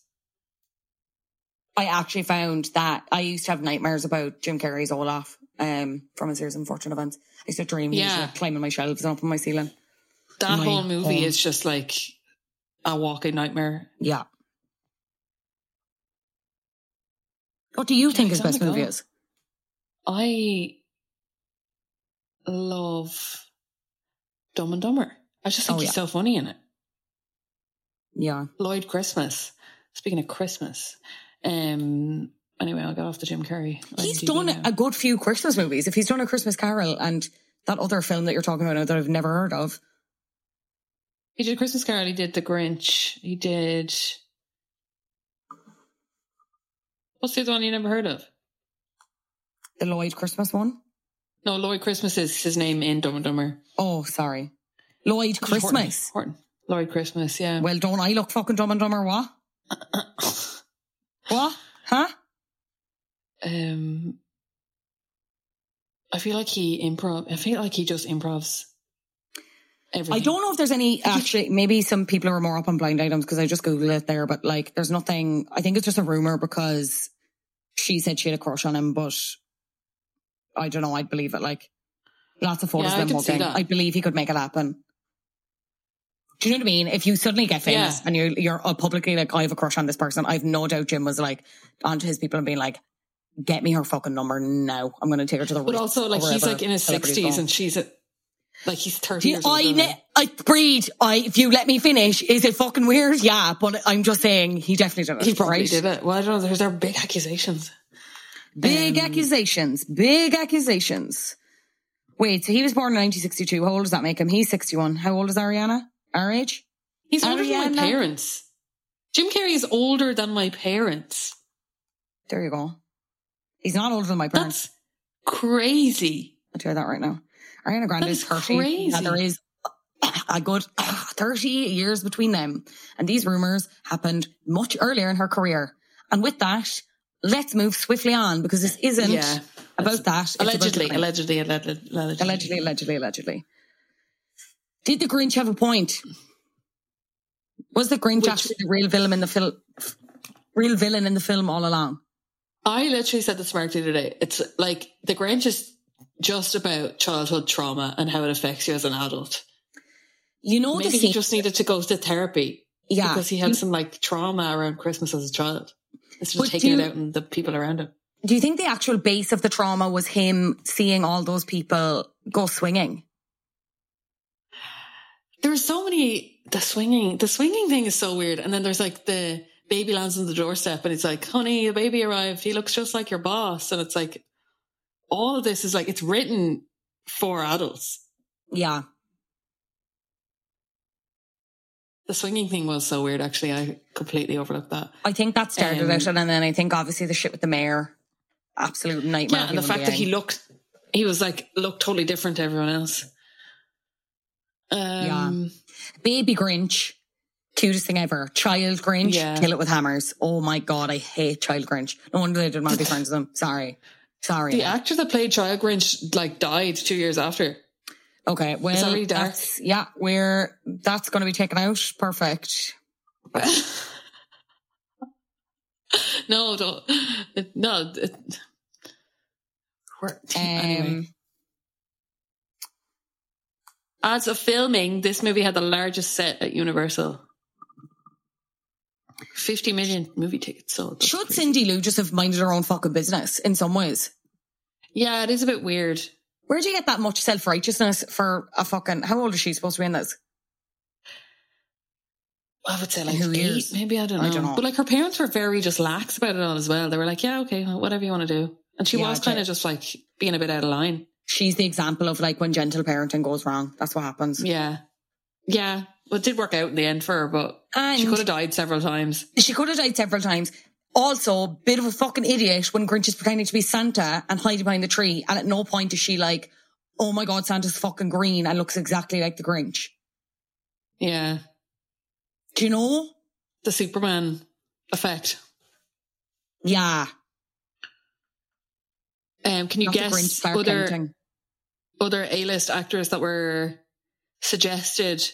I actually found that I used to have nightmares about Jim Carrey's Olaf um, from A Series of Unfortunate Events. I used to dream he was Yeah. like, climbing my shelves and up on my ceiling. That My whole movie home. is just like a walking nightmare. Yeah. What do you think his tell best me movie go. is? I love Dumb and Dumber. I just think Oh, he's yeah. so funny in it. Yeah. Lloyd Christmas. Speaking of Christmas. Um, anyway, I'll get off the Jim Carrey. He's I M D B done now. a good few Christmas movies. If he's done A Christmas Carol and that other film that you're talking about now that I've never heard of. He did Christmas Carol. He did The Grinch. He did. What's the other one you never heard of? The Lloyd Christmas one? No, Lloyd Christmas is his name in Dumb and Dumber. Oh, sorry. Lloyd Christmas. Horton. Lloyd Christmas, yeah. Well, don't I look fucking Dumb and Dumber, what? What? Huh? Um, I feel like he improv. I feel like he just improvs everything. I don't know if there's any, actually, maybe some people are more up on blind items because I just Googled it there, but like, there's nothing, I think it's just a rumor because she said she had a crush on him, but I don't know, I'd believe it. Like, lots of photos Yeah, I of them could see hugging. that. I believe he could make it happen. Do you know what I mean? If you suddenly get famous Yeah. and you're, you're publicly like, I have a crush on this person, I've no doubt Jim was like, onto his people and being like, get me her fucking number now. I'm going to take her to the But Ritz also, like, or he's wherever like in his celebrities sixties go. and she's at, like, he's thirty Do years you- old. I, isn't ne- he? I breed. I, if you let me finish, is it fucking weird? Yeah, but I'm just saying he definitely did it. He probably right? did it. Well, I don't know. There's there big accusations. Big Um, accusations. Big accusations. Wait, so he was born in nineteen sixty-two. How old does that make him? He's sixty-one. How old is Ariana? Our age? He's older than my Ariana? parents. Jim Carrey is older than my parents. There you go. He's not older than my parents. That's crazy. I'll tell you that right now. Ariana Grande That is is thirty. crazy. Yeah, there is a good thirty years between them. And these rumours happened much earlier in her career. And with that, let's move swiftly on because this isn't Yeah. about that. It's Allegedly, about allegedly, allegedly, allegedly. allegedly, allegedly, allegedly. Did the Grinch have a point? Was the Grinch Which- actually the real villain in the film? Real villain in the film all along? I literally said this to Mark the other day. It's like the Grinch is just about childhood trauma and how it affects you as an adult. You know, Maybe the he scene- just needed to go to therapy. Yeah. Because he had You- some like trauma around Christmas as a child. Instead But of taking do it you- out on the people around him. Do you think the actual base of the trauma was him seeing all those people go swinging? There's so many, the swinging, the swinging thing is so weird. And then there's like the baby lands on the doorstep and it's like, honey, the baby arrived. He looks just like your boss. And it's like, all of this is like, it's written for adults. Yeah. The swinging thing was so weird, actually. I completely overlooked that. I think that started Um, out, and then I think obviously the shit with the mayor, absolute nightmare. Yeah, and the human fact that he being. looked, he was like, looked totally different to everyone else. Um, Yeah. Baby Grinch, cutest thing ever. Child Grinch, Yeah. kill it with hammers. Oh my God, I hate Child Grinch. No wonder they didn't want to be friends with them. Sorry. Sorry. The actor that played Child Grinch like died two years after. Okay, well, Is that really dark? that's- yeah, we're, that's going to be taken out. Perfect. No, don't. It, no. It, we're- anyway. Um, As of filming, this movie had the largest set at Universal. fifty million movie tickets sold. That's should crazy. Cindy Lou just have minded her own fucking business in some ways? Yeah, it is a bit weird. Where do you get that much self-righteousness for a fucking, how old is she supposed to be in this? I would say like Who eight, years? maybe, I don't, I know. don't know. But like her parents were very just lax about it all as well. They were like, yeah, okay, well, whatever you want to do. And she Yeah, was kind Jen- of just like being a bit out of line. She's the example of like when gentle parenting goes wrong. That's what happens. Yeah. Yeah. Well, it did work out in the end for her, but And she could have died several times. She could have died several times. Also, bit of a fucking idiot when Grinch is pretending to be Santa and hiding behind the tree. And at no point is she like, oh my God, Santa's fucking green and looks exactly like the Grinch. Yeah. Do you know? The Superman effect. Yeah. Um, can you Not the guess Grinch Clark other, Kenting. other A-list actors that were suggested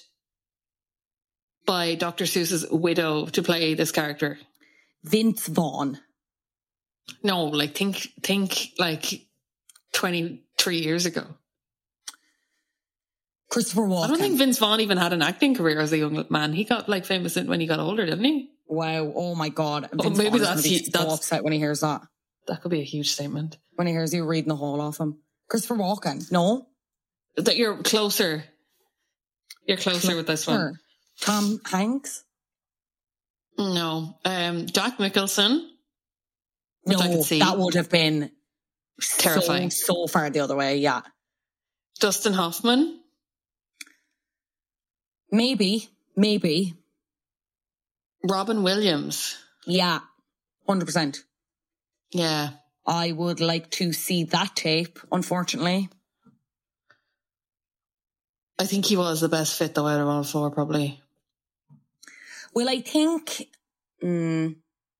by Doctor Seuss's widow to play this character? Vince Vaughn. No, like think, think like twenty-three years ago. Christopher Walken. I don't think Vince Vaughn even had an acting career as a young man. He got like famous when he got older, didn't he? Wow. Oh my God. Vince Oh, maybe Vaughn is that's- gonna be so that's- upset when he hears that. That could be a huge statement. When he hears you reading the whole off him. Christopher Walken. No. That you're closer. You're closer with this one. Sure. Tom Hanks. No. Um, Jack Nicholson. Which No, I could see. that would have been Terrifying. So, so far the other way. Yeah. Dustin Hoffman. Maybe. Maybe. Robin Williams. Yeah. one hundred percent. Yeah. I would like to see that tape, unfortunately. I think he was the best fit though out of all four, probably. Well, I think mm,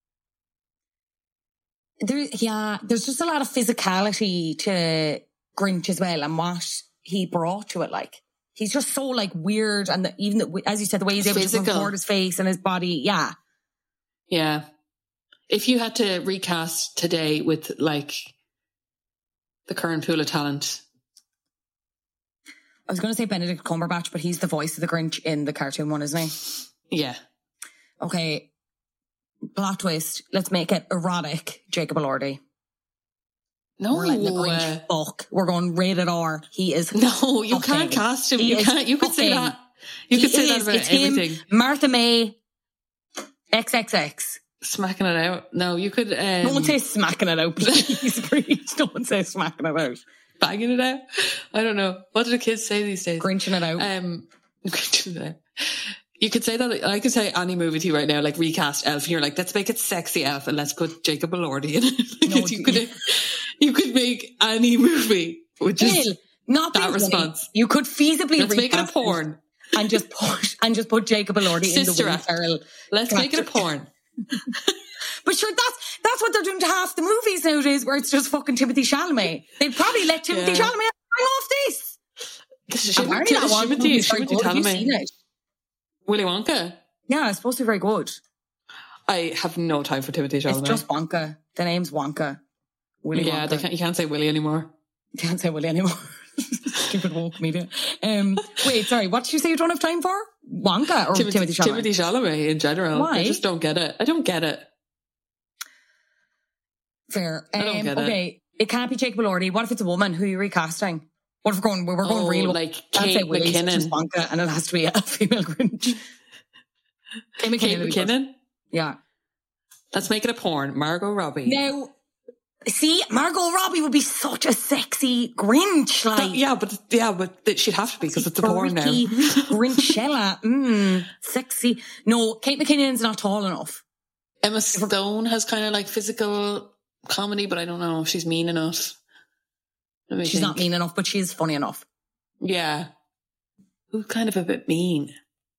there, yeah, there's just a lot of physicality to Grinch as well, and what he brought to it. Like, he's just so like weird, and the, even the, as you said, the way he's able Physical. to contort his face and his body. Yeah, yeah. If you had to recast today with like the current pool of talent, I was going to say Benedict Cumberbatch, but he's the voice of the Grinch in the cartoon one, isn't he? Yeah. Okay. Plot twist. Let's make it erotic. Jacob Elordi. No, we're letting the Grinch uh, fuck. We're going rated R. He is. No, you fucking. can't cast him. He You is can't. You could say fucking. that. You He could say that is. about It's him, everything. Martha May. X X X. Smacking it out. No, you could. Um, Don't say smacking it out, please. Please don't say smacking it out. Banging it out. I don't know. What do the kids say these days? Grinching it out. Um, grinching it out. You could say that. I could say any movie to you right now, like recast Elf, and you're like, let's make it sexy Elf, and let's put Jacob Elordi in it. No, you could, you could make any movie with just Well, not that being response. funny. You could feasibly Let's make it a recast porn. and just put and just put Jacob Elordi Sister in the Act. Will Ferrell. Let's make it a character. porn. But sure, that's that's what they're doing to half the movies nowadays, where it's just fucking Timothy Chalamet. They'd probably let Timothy Yeah. Chalamet hang off this. Apparently that one Timothy movie's very Timothy good. Have you Chalamet. seen it? Willy Wonka. Yeah, it's supposed to be very good. I have no time for Timothy Chalamet. It's just Wonka. The name's Wonka. Willy yeah, Wonka. they can't, you can't say Willy anymore. Can't say Willy anymore. Stupid woke media. Um, wait, sorry, what did you say you don't have time for? Wonka or Timothy, Timothy Chalamet? Timothy Chalamet in general. Why? I just don't get it. I don't get it. Fair. I don't Um, get it. okay, it can't be Jacob Elordi. What if it's a woman? Who are you recasting? What if we're going, we're going Oh, real? like Can't Kate say Willy, it's McKinnon. just Wonka, and it has to be a female Grinch. Kate McKinnon. Kate would be good. McKinnon. Yeah. Let's make it a porn. Margot Robbie. Now, see, Margot Robbie would be such a sexy Grinch. Like, That- yeah, but yeah, but th- she'd have to be because it's a porn now. freaky Grinchella. Mm, sexy. No, Kate McKinnon's not tall enough. Emma Stone has kind of like physical comedy, but I don't know if she's mean enough. Let me She's think. not mean enough, but she's funny enough. Yeah. Who's kind of a bit mean?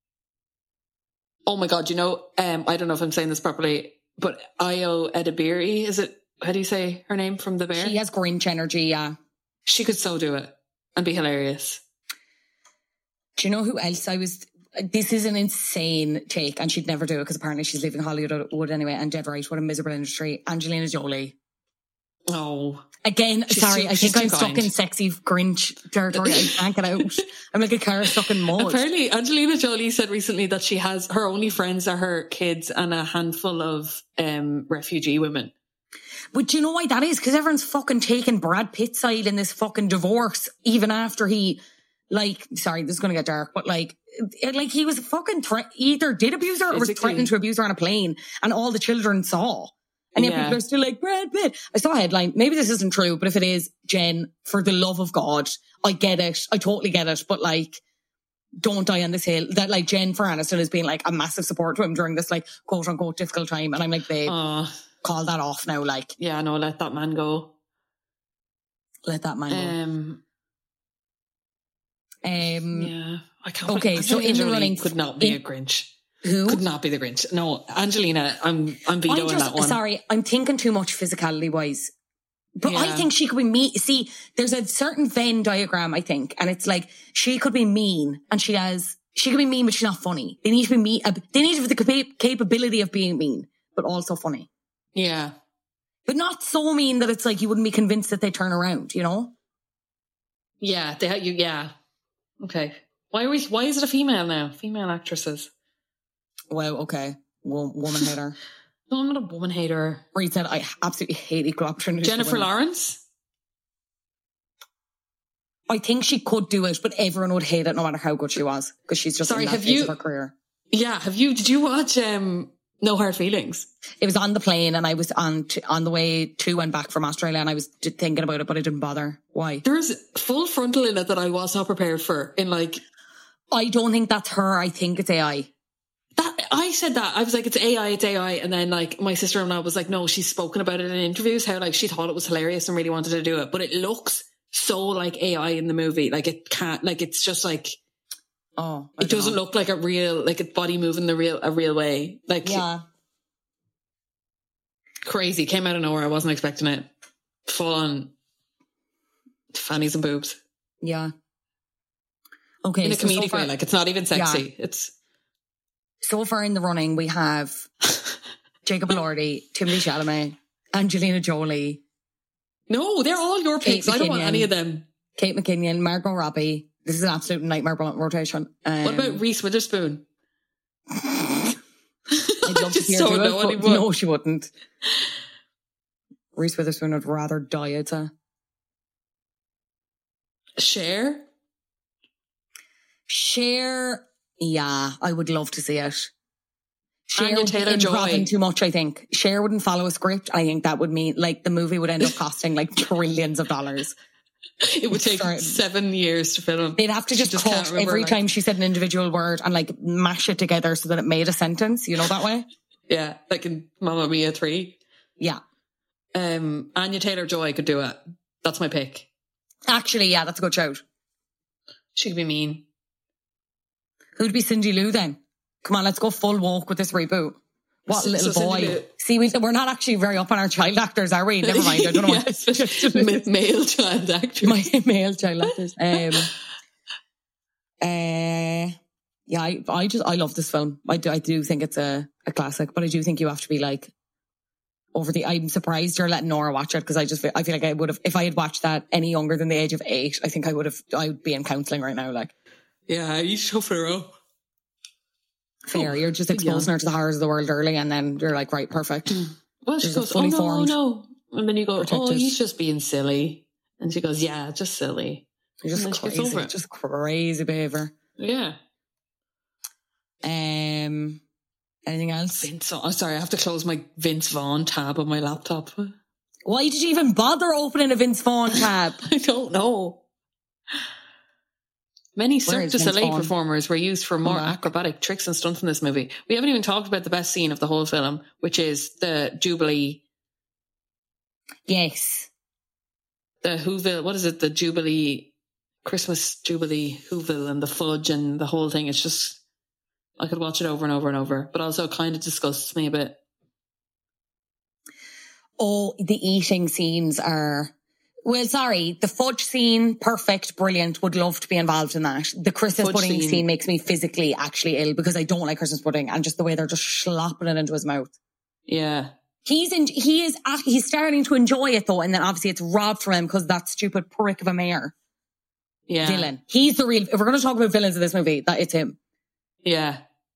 Oh my God, you know, um, I don't know if I'm saying this properly, but Ayo Edebiri, is it, how do you say her name from The Bear? She has Grinch energy, yeah. She could so do it and be hilarious. Do you know who else I was... This is an insane take, and she'd never do it because apparently she's leaving Hollywood anyway, and Dead Right, what a miserable industry. Angelina Jolie. Oh. Again, She's sorry, too- I she's think I'm too stuck kind. in sexy Grinch territory. I can't get out. I'm like a car stuck in mud. Apparently, Angelina Jolie said recently that she has, her only friends are her kids and a handful of um, refugee women. But do you know why that is? Because everyone's fucking taking Brad Pitt's side in this fucking divorce, even after he, like, sorry, this is going to get dark, but like, it- like he was fucking, thre- either did abuse her or was Physically. threatened to abuse her on a plane, and all the children saw. And yet Yeah. people are still like, Brad Pitt. I saw a headline, maybe this isn't true, but if it is, Jen, for the love of God, I get it. I totally get it. But like, don't die on this hill. That like Jennifer Aniston has been like a massive support to him during this like quote unquote difficult time. And I'm like, babe, Oh, call that off now. Like, yeah, no, let that man go. let that man Um, go. Um, yeah, I can't. Okay, so Angelina in the Jolie running- could not be in- a Grinch. who? Could not be the Grinch. No, Angelina, I'm I'm I'm vetoing just, that one. sorry, I'm thinking too much physicality wise. But I Yeah. think she could be mean. See, there's a certain Venn diagram, I think, and it's like she could be mean, and she has she could be mean, but she's not funny. They need to be mean. uh, They need to have the capa- capability of being mean, but also funny. Yeah, But not so mean that it's like you wouldn't be convinced that they turn around. You know? yeah, they had you. Yeah, okay. Why are we? Why is it a female now? Female actresses. Well, okay, Wo- woman hater. No, I'm not a woman hater. Reed said, "I absolutely hate equal opportunity." for Jennifer women." Lawrence. I think she could do it, but everyone would hate it no matter how good she was because she's just Sorry, in that have phase you- of her career. Yeah, have you? Did you watch um, No Hard Feelings? It was on the plane, and I was on t- on the way to and back from Australia, and I was d- thinking about it, but I didn't bother. Why? There's full frontal in it that I was not prepared for. In like I don't think that's her. I think it's A I. that, I said that I was like, it's A I, it's A I, and then like my sister-in-law was like, no, she's spoken about it in interviews how like she thought it was hilarious and really wanted to do it, but it looks so like A I in the movie. Like it can't. Like it's just like Oh, it doesn't know. look like a real, like a body moving the real, a real way. Like, yeah. Crazy. Came out of nowhere. I wasn't expecting it. Full on fannies and boobs. Yeah. Okay. In a so comedic so far, way. Like, it's not even sexy. Yeah. It's. So far in the running, we have Jacob Elordi, Timothée Chalamet, Angelina Jolie. No, they're all your picks. I don't want any of them. Kate McKinnon, Margot Robbie. This is an absolute nightmare rotation. Um, what about Reese Witherspoon? I'd love to hear so do know it, but no, she wouldn't. Reese Witherspoon would rather die, I'd say. Cher? Cher, yeah, I would love to see it. Cher Anya would be Taylor-Joy. improving too much, I think. Cher wouldn't follow a script. I think that would mean, like, the movie would end up costing, like, trillions of dollars. It would take Sorry. seven years to film. They'd have to just, just cut remember, every like, time she said an individual word and, like, mash it together so that it made a sentence, you know, that way? Yeah, like in Mamma Mia three. Yeah. Um, Anya Taylor-Joy could do it. That's my pick. Actually, yeah, that's a good shout. She could be mean. Who'd be Cindy Lou then? Come on, let's go full woke with this reboot. What So- little so Cindy boy. Lou- See, we, we're not actually very up on our child actors, are we? Never mind, I don't know what. Yes, ma- male child actors. My male child actors. Um, uh, yeah, I, I just, I love this film. I do, I do think it's a, a classic, but I do think you have to be like over the, I'm surprised you're letting Nora watch it because I just feel, I feel like I would have, if I had watched that any younger than the age of eight, I think I would have, I would be in counselling right now. Like, Yeah, you show her up. fair. Oh, You're just exposing yeah. her to the horrors of the world early and then you're like, right, perfect. Well, she She's a goes, oh fully no, oh formed, no. And then you go, oh, protected- he's just being silly. And she goes, yeah, just silly. You're And then just she gets crazy, over it. just crazy behaviour. Yeah. Um, anything else? Vince, oh, sorry, I have to close my Vince Vaughn tab on my laptop. Why did you even bother opening a Vince Vaughn tab? I don't know. Many Where Cirque is du Vince Soleil Vaughn? performers were used for more Come back. acrobatic tricks and stunts in this movie. We haven't even talked about the best scene of the whole film, which is the Jubilee, Yes. the Whoville, what is it? The Jubilee, Christmas Jubilee Whoville and the fudge and the whole thing. It's just, I could watch it over and over and over, but also kind of disgusts me a bit. Oh, the eating scenes are... Well, sorry, the fudge scene, perfect, brilliant, would love to be involved in that. The Christmas Fudge pudding scene. scene makes me physically actually ill because I don't like Christmas pudding and just the way they're just slopping it into his mouth. Yeah. He's in, he is ac- he's starting to enjoy it though, and then obviously it's robbed from him because that stupid prick of a mayor. Yeah. Villain. He's the real... If we're going to talk about villains in this movie, that it's him. Yeah.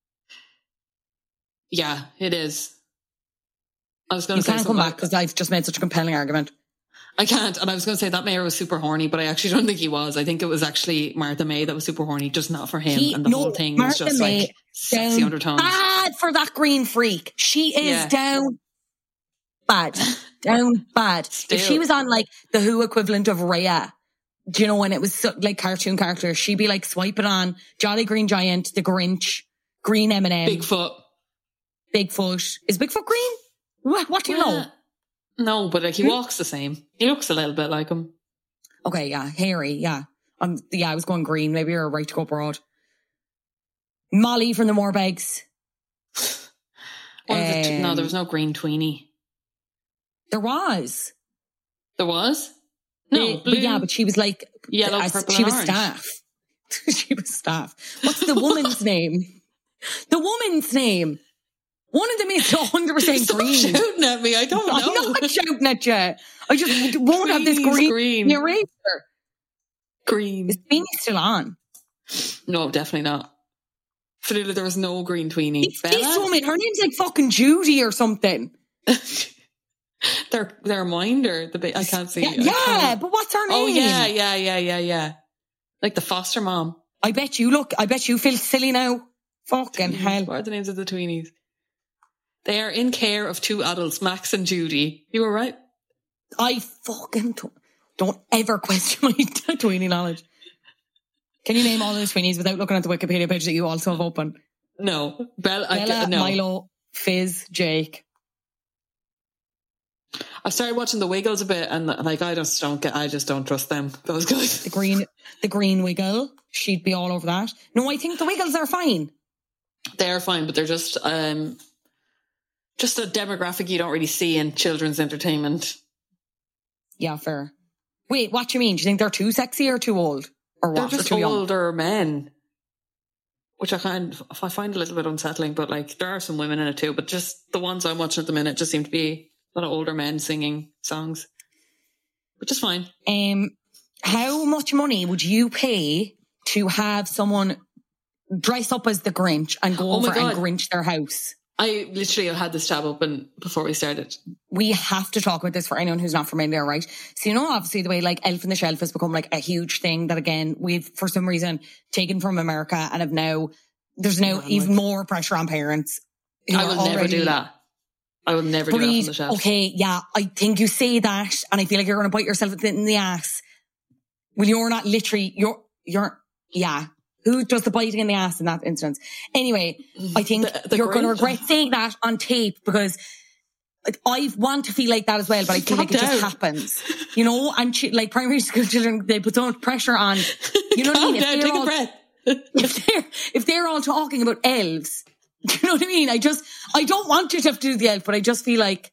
Yeah, it is. I was going You to say can't come something back like- because I've just made such a compelling argument. I can't. And I was going to say that mayor was super horny, but I actually don't think he was. I think it was actually Martha May that was super horny, just not for him. He- and the no, whole thing Martha was just May like sexy down undertones. bad for that green freak. She is Yeah. down bad. Down bad. Still. If she was on like the Who equivalent of Rhea, do you know when it was so, like cartoon characters, she'd be like swiping on Jolly Green Giant, the Grinch, Green M and M, Bigfoot. Bigfoot. Is Bigfoot green? What, what do you know? Yeah. No, but like he Hmm? walks the same. He looks a little bit like him. Okay, yeah, hairy, yeah. Um, yeah, I was going green. Maybe you're right to go broad. Molly from the Morbegs. What was it? No, Um, there was no green tweenie. There was. There was? No, But- blue. but yeah, but she was like, Yellow, uh, purple, she and was orange. staff. She was staff. What's the woman's name? The woman's name. One of them is one hundred percent Stop green. shouting at me. I don't know. I'm not shouting at you. I just won't have this Please, green, green. eraser. Green. Is Beanie still on? No, definitely not. Falula, there was no green tweenie. It's this woman. Her name's like fucking Judy or something. They're they're a minder. The ba- I can't see. Yeah, I yeah, can't- but what's her name? Oh yeah, yeah, yeah, yeah, yeah. Like the foster mom. I bet you look, I bet you feel silly now. Fucking hell. What are the names of the tweenies? They are in care of two adults, Max and Judy. You were right. I fucking don't, don't ever question my tweenie knowledge. Can you name all those tweenies without looking at the Wikipedia page that you also have open? No. Bella, I Bella, get, no. Milo, Fizz, Jake. I started watching the Wiggles a bit, and like I just don't get, I just don't trust them. Those guys. The green, the green Wiggle, she'd be all over that. No, I think the Wiggles are fine. They're fine, but they're just um, just a demographic you don't really see in children's entertainment. Yeah, fair. Wait, what do you mean? Do you think they're too sexy or too old, or what? They're just or too older young? Men, which I kind I find a little bit unsettling. But like, there are some women in it too. But just the ones I'm watching at the minute just seem to be a lot of older men singing songs, which is fine. Um, how much money would you pay to have someone dress up as the Grinch and go Oh my over and God. Grinch their house? I literally had this tab open before we started. We have to talk about this for anyone who's not familiar, right? So, you know, obviously the way like Elf on the Shelf has become like a huge thing that, again, we've for some reason taken from America and have now, there's now Yeah, even like- more pressure on parents. who I are will never already- do that. I will never do that Breed, from the shelf. okay, yeah, I think you say that and I feel like you're going to bite yourself in the ass. Well, you're not literally, you're, you're, yeah. Who does the biting in the ass in that instance? Anyway, I think The- the you're going to Grinch. regret saying that on tape because like, I want to feel like that as well, but I feel Calm like it just down. happens. You know, and ch- like primary school children, they put so much pressure on, you know what I Calm mean? If down, they're take a all- breath. if they're if they're all talking about elves, do you know what I mean? I just I don't want you to have to do the elf, but I just feel like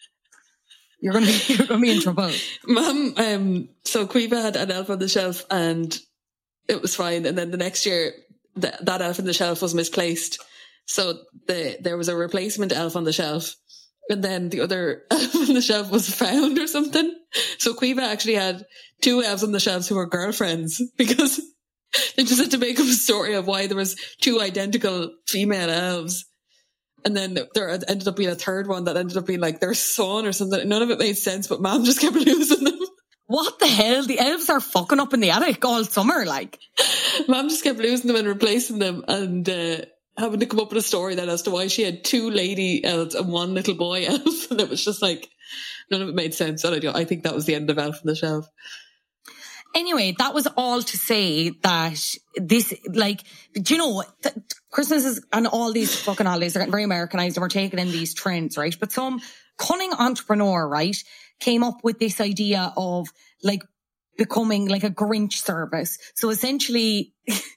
you're gonna be you're gonna be in trouble. Mum, um, so Quiva had an elf on the shelf and it was fine. And then the next year, th- that elf on the shelf was misplaced. So the there was a replacement elf on the shelf. And then the other elf on the shelf was found or something. So Quiva actually had two elves on the shelves who were girlfriends because they just had to make up a story of why there was two identical female elves. And then there ended up being a third one that ended up being like their son or something. None of it made sense, but Mom just kept losing them. What the hell? The elves are fucking up in the attic all summer, like. Mom just kept losing them and replacing them and uh, having to come up with a story then as to why she had two lady elves and one little boy elf. And it was just like, none of it made sense. And I, do- I think that was the end of Elf on the Shelf. Anyway, that was all to say that this, like, do you know, th- Christmas is, and all these fucking holidays are getting very Americanized and we're taking in these trends, right? But some cunning entrepreneur, right, came up with this idea of like becoming like a Grinch service. So essentially,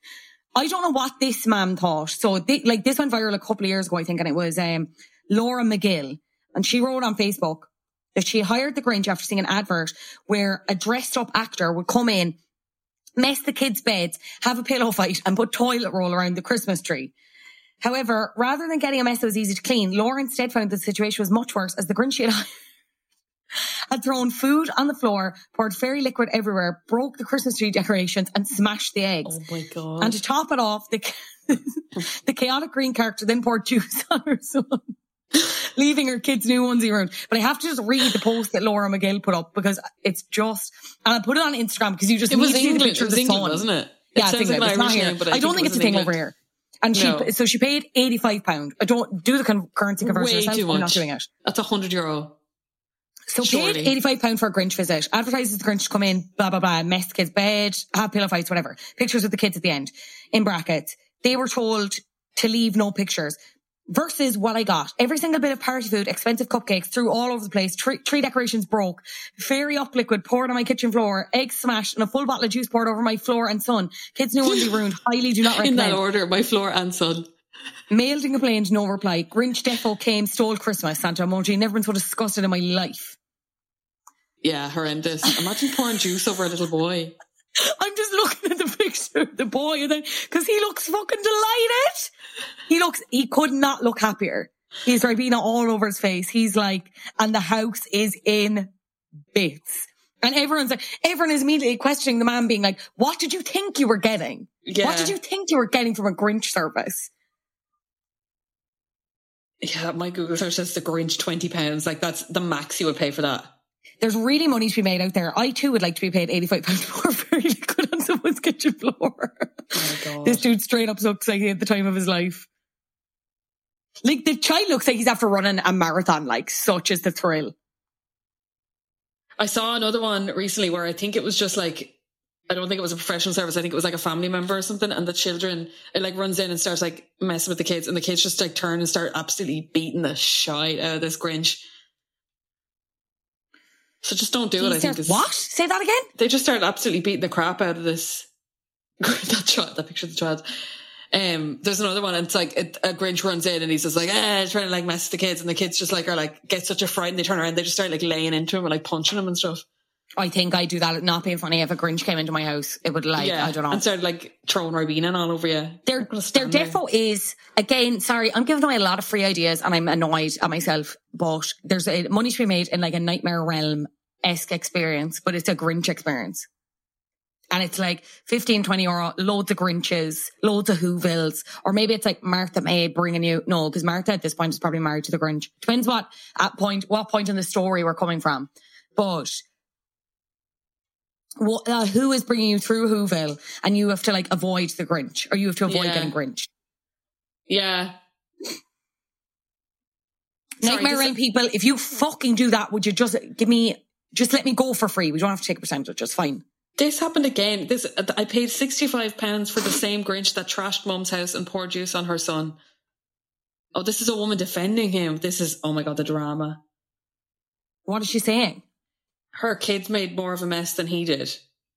I don't know what this man thought. So they, like this went viral a couple of years ago, I think, and it was um, Laura McGill. And she wrote on Facebook that she hired the Grinch after seeing an advert where a dressed up actor would come in, mess the kids' beds, have a pillow fight and put toilet roll around the Christmas tree. However, rather than getting a mess that was easy to clean, Laura instead found the situation was much worse as the Grinch she had hired had thrown food on the floor, poured fairy liquid everywhere, broke the Christmas tree decorations and smashed the eggs. Oh my God. And to top it off, the, the chaotic green character then poured juice on her son, leaving her kids' new onesie around. But I have to just read the post that Laura McGill put up because it's just, and I put it on Instagram because you just It need was to see the England, picture it of was the England, son. wasn't it? It Yeah, it's sounds like England. an It's not Irish here. name, but I I don't think think it it's a was in thing over England. here. And she, No. so she paid eighty-five pounds. I don't do the con- currency conversion Way yourself. too I'm not much. doing it. That's a hundred euro. So Surely. paid eighty-five pounds for a Grinch visit. Advertises the Grinch to come in, blah, blah, blah, mess the kid's bed, have pillow fights, whatever. Pictures with the kids at the end. In brackets. They were told to leave no pictures. Versus what I got. Every single bit of party food, expensive cupcakes, threw all over the place, tree, tree decorations broke, fairy up liquid poured on my kitchen floor, eggs smashed, and a full bottle of juice poured over my floor and son. Kids' new onesie ruined. Highly do not In recommend. that order, my floor and son. Mailed and complained, no reply. Grinch defo came, stole Christmas. Santa emoji. Never been so disgusted in my life. Yeah, horrendous. Imagine pouring juice over a little boy. I'm just looking at the picture of the boy and then, cause he looks fucking delighted. He looks, he could not look happier. He's Ribena all over his face. He's like, and the house is in bits. And everyone's like, everyone is immediately questioning the man being like, what did you think you were getting? Yeah. What did you think you were getting from a Grinch service? Yeah, my Google search says the Grinch twenty pounds. Like that's the max you would pay for that. There's really money to be made out there. I too would like to be paid eighty-five pounds more for liquid on someone's kitchen floor. Oh my God. This dude straight up looks like he had the time of his life. Like the child looks like he's after running a marathon, like such is the thrill. I saw another one recently where I think it was just like, I don't think it was a professional service. I think it was like a family member or something. And the children, it like runs in and starts like messing with the kids and the kids just like turn and start absolutely beating the shite out of this Grinch. So just don't do He it, I starts- think. Is, what? Say that again? They just started absolutely beating the crap out of this. that child, that picture of the child. Um, there's another one, and it's like it, a Grinch runs in and he's just like, eh, trying to like mess with the kids, and the kids just like are like get such a fright, and they turn around, they just start like laying into him and like punching him and stuff. I think I do that. Not being funny, if a Grinch came into my house, it would like yeah, I don't know, and started like throwing Ribena all over you. Their their defo is again. Sorry, I'm giving away a lot of free ideas, and I'm annoyed at myself. But there's a, money to be made in like a Nightmare Realm esque experience, but it's a Grinch experience. And it's like fifteen, twenty euro, loads of Grinches, loads of Whovilles, or maybe it's like Martha May bringing you, no, because Martha at this point is probably married to the Grinch. Depends what, at point, what point in the story we're coming from. But what, uh, who is bringing you through Whoville, and you have to like avoid the Grinch, or you have to avoid Yeah. getting Grinch. Yeah. Sorry, Nightmare this- Realm people, if you fucking do that, would you just give me, just let me go for free? We don't have to take a percentage, it's fine. This happened again. This I paid sixty-five pounds for the same Grinch that trashed Mum's house and poured juice on her son. Oh, this is a woman defending him. This is, oh my God, the drama. What is she saying? Her kids made more of a mess than he did.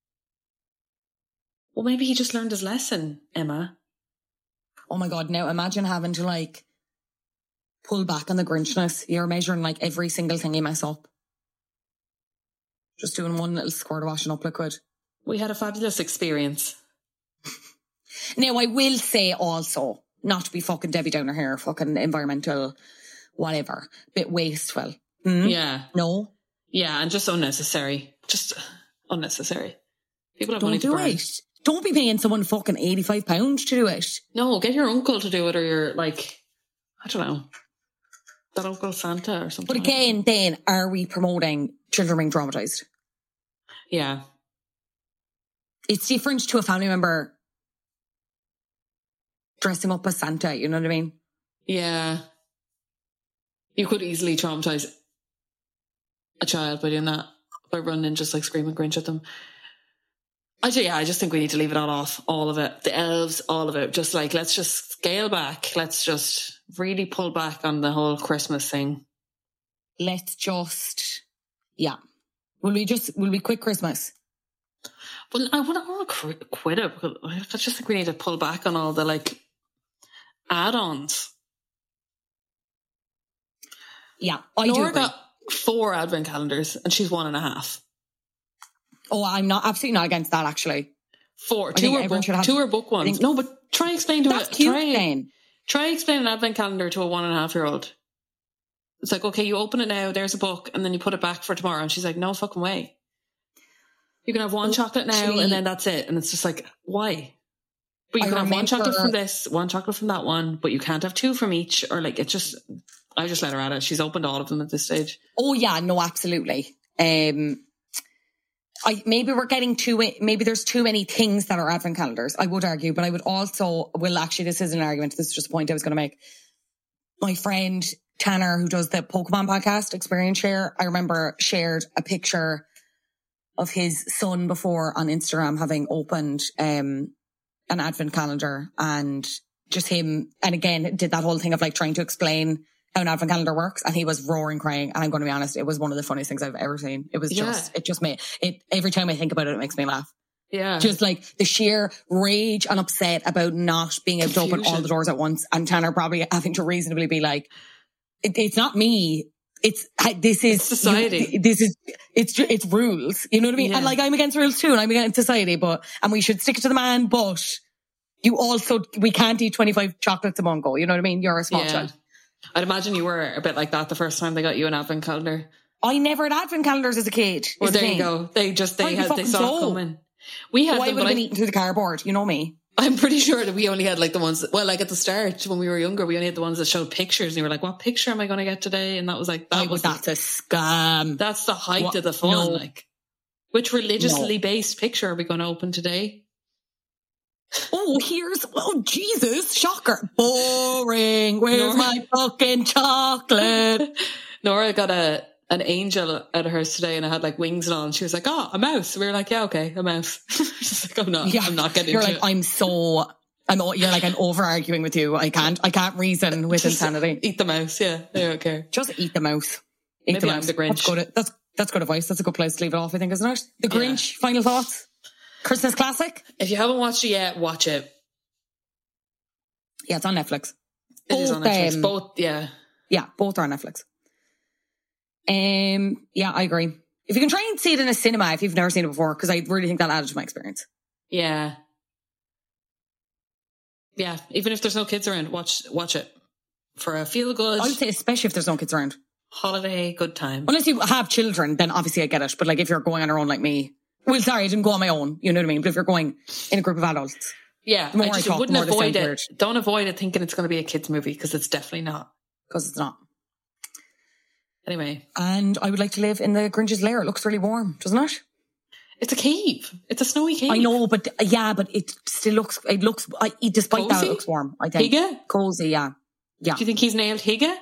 Well, maybe he just learned his lesson, Emma. Oh my God, now imagine having to like pull back on the Grinchness. You're measuring like every single thing you mess up. Just doing one little squirt of washing up liquid. We had a fabulous experience. Now, I will say also, not to be fucking Debbie Downer here, fucking environmental, whatever, bit wasteful. Hmm? Yeah. No? Yeah, and just unnecessary. Just unnecessary. People have Don't money to do burn. it. Don't be paying someone fucking eighty-five pounds to do it. No, get your uncle to do it, or your, like, I don't know, that Uncle Santa or something. But again, then, are we promoting children being traumatised? Yeah. It's different to a family member dressing up as Santa, you know what I mean? Yeah. You could easily traumatise a child by doing that, by running and just like screaming Grinch at them. I do, yeah, I just think we need to leave it all off, all of it. The elves, all of it. Just like, let's just scale back. Let's just really pull back on the whole Christmas thing. Let's just, yeah. Will we just, will we quit Christmas? Well, I wouldn't want to quit it, because I just think we need to pull back on all the like add-ons. Yeah, I Laura do agree. got four advent calendars and she's one and a half. Oh, I'm not, absolutely not against that, actually. Four. I Two think are everyone book, should have- two are book ones. I think- No, but try explain to That's a, cute try, then. try explain an advent calendar to a one and a half year old. It's like, okay, you open it now, there's a book, and then you put it back for tomorrow. And she's like, no fucking way. You can have one Well, chocolate now, actually- and then that's it. And it's just like, why? But you I can have one remember- chocolate from this, one chocolate from that one, but you can't have two from each. Or like, it's just, I just let her at it. She's opened all of them at this stage. Oh yeah, no, absolutely. Um, I maybe we're getting too maybe there's too many things that are advent calendars. I would argue, but I would also well actually this isn't an argument. This is just a point I was going to make. My friend Tanner, who does the Pokemon podcast, Experience Share, I remember shared a picture of his son before on Instagram having opened um, an advent calendar, and just him, and again did that whole thing of like trying to explain how an advent calendar works, and he was roaring crying, and I'm going to be honest, it was one of the funniest things I've ever seen. It was Yeah. just it just made it every time I think about it, it makes me laugh. Yeah. Just like the sheer rage and upset about not being able to open all Confusion. the doors at once, and Tanner probably having to reasonably be like, it, it's not me, it's I- this is It's society. you- this is it's ju- it's rules, you know what I mean? Yeah. And like I'm against rules too, and I'm against society, but and we should stick it to the man, but you also we can't eat twenty-five chocolates in one go, you know what I mean? You're a small Yeah. child. I'd imagine you were a bit like that the first time they got you an advent calendar. I never had advent calendars as a kid. Well, is the there you thing. go. They just, they I'd be had, they fucking saw it so. coming. We had Oh, I them, would but have been I, eating through the cardboard. You know me. I'm pretty sure that we only had like the ones that, well, like at the start when we were younger, we only had the ones that showed pictures, and you were like, what picture am I going to get today? And that was like, that I was was that's a scam. that's the height What? of the fun. No. Like, which religiously based picture are we going to open today? Oh, here's oh Jesus, shocker, boring. Where's No. my fucking chocolate? Nora got a an angel out of hers today, and it had like wings and all. And she was like, "Oh, a mouse." We were like, "Yeah, okay, a mouse." She's like, "I'm not. Yeah, I'm not getting You're into like, it." I'm so. I'm. o- You're like, I'm over arguing with you. I can't. I can't reason with Just insanity. Eat the mouse. Yeah, I don't care. Just eat the mouse. Eat Maybe the I'm mouse. the Grinch. That's good. That's That's good advice. That's a good place to leave it off, I think, isn't it? The Grinch, yeah. Final thoughts? Christmas classic? If you haven't watched it yet, watch it. Yeah, it's on Netflix. It both, is on Netflix. Um, both, yeah. Yeah, both are on Netflix. Um, yeah, I agree. If you can try and see it in a cinema if you've never seen it before, because I really think that added to my experience. Yeah. Yeah, even if there's no kids around, watch watch it. For a feel good. I would say especially if there's no kids around. Holiday, good time. Unless you have children, then obviously I get it. But like if you're going on your own like me, well, sorry, I didn't go on my own. You know what I mean? But if you're going in a group of adults. Yeah, the more I just I talk, wouldn't the more avoid it. Weird. Don't avoid it thinking it's going to be a kids movie because it's definitely not. Because it's not. Anyway. And I would like to live in the Grinch's lair. It looks really warm, doesn't it? It's a cave. It's a snowy cave. I know, but yeah, but it still looks, it looks, I, despite Cozy? that, it looks warm. I think. Higa? Cozy, yeah. Yeah. Do you think he's nailed Higa?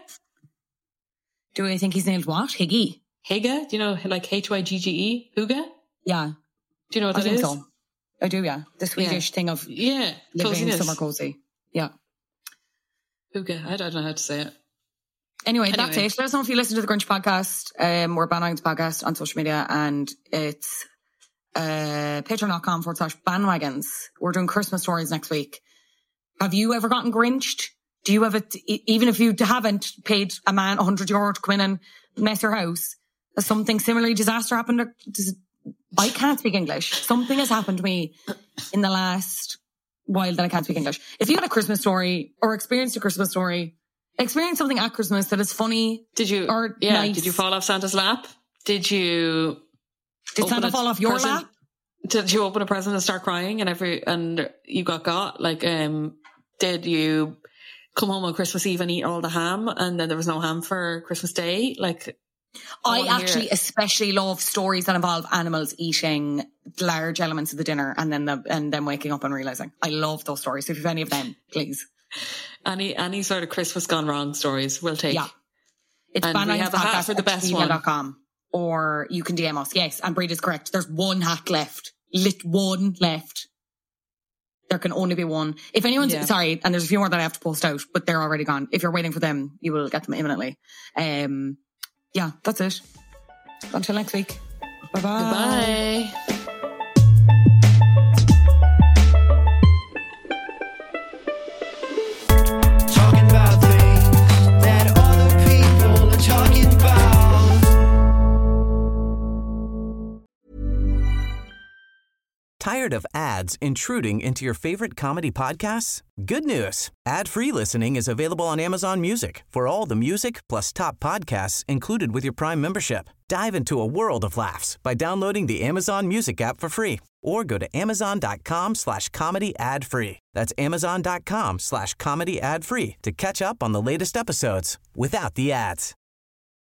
Do I think he's nailed what? Higgy? Higa? Do you know, like H Y G G E? Huga? Yeah. Do you know what I that think is? So. I do, yeah. The Swedish yeah. thing of yeah, living coziness. somewhere cozy. Yeah. Huga. I don't know how to say it. Anyway, anyway, that's it. Let us know if you listen to the Grinch podcast. Um, we're Bandwagons Podcast on social media, and it's uh, patreon.com forward slash bandwagons. We're doing Christmas stories next week. Have you ever gotten Grinched? Do you have it, even if you haven't paid a man one hundred euro to come in and mess your house? Has something similarly disaster happened? Does, I can't speak English. Something has happened to me in the last while that I can't speak English. If you had a Christmas story or experienced a Christmas story, experience something at Christmas that is funny. Did you? Or yeah. nice. Did you fall off Santa's lap? Did you? Did Santa fall off your present? lap? Did you open a present and start crying and every and you got got? Like, um, did you come home on Christmas Eve and eat all the ham and then there was no ham for Christmas Day? Like, I, I actually especially love stories that involve animals eating large elements of the dinner and then the and then waking up and realizing. I love those stories. So if you have any of them, please. Any any sort of Christmas gone wrong stories we'll take. Yeah. It's and we have a hat for the best one. .com, or you can D M us. Yes, and Breed is correct. There's one hat left. Lit one left. There can only be one. If anyone's yeah. sorry, and there's a few more that I have to post out, but they're already gone. If you're waiting for them, you will get them imminently. Um yeah, that's it. Until next week. Bye bye. Bye. Tired of ads intruding into your favorite comedy podcasts? Good news. Ad-free listening is available on Amazon Music for all the music plus top podcasts included with your Prime membership. Dive into a world of laughs by downloading the Amazon Music app for free or go to amazon.com slash comedy ad free. That's amazon.com slash comedy ad free to catch up on the latest episodes without the ads.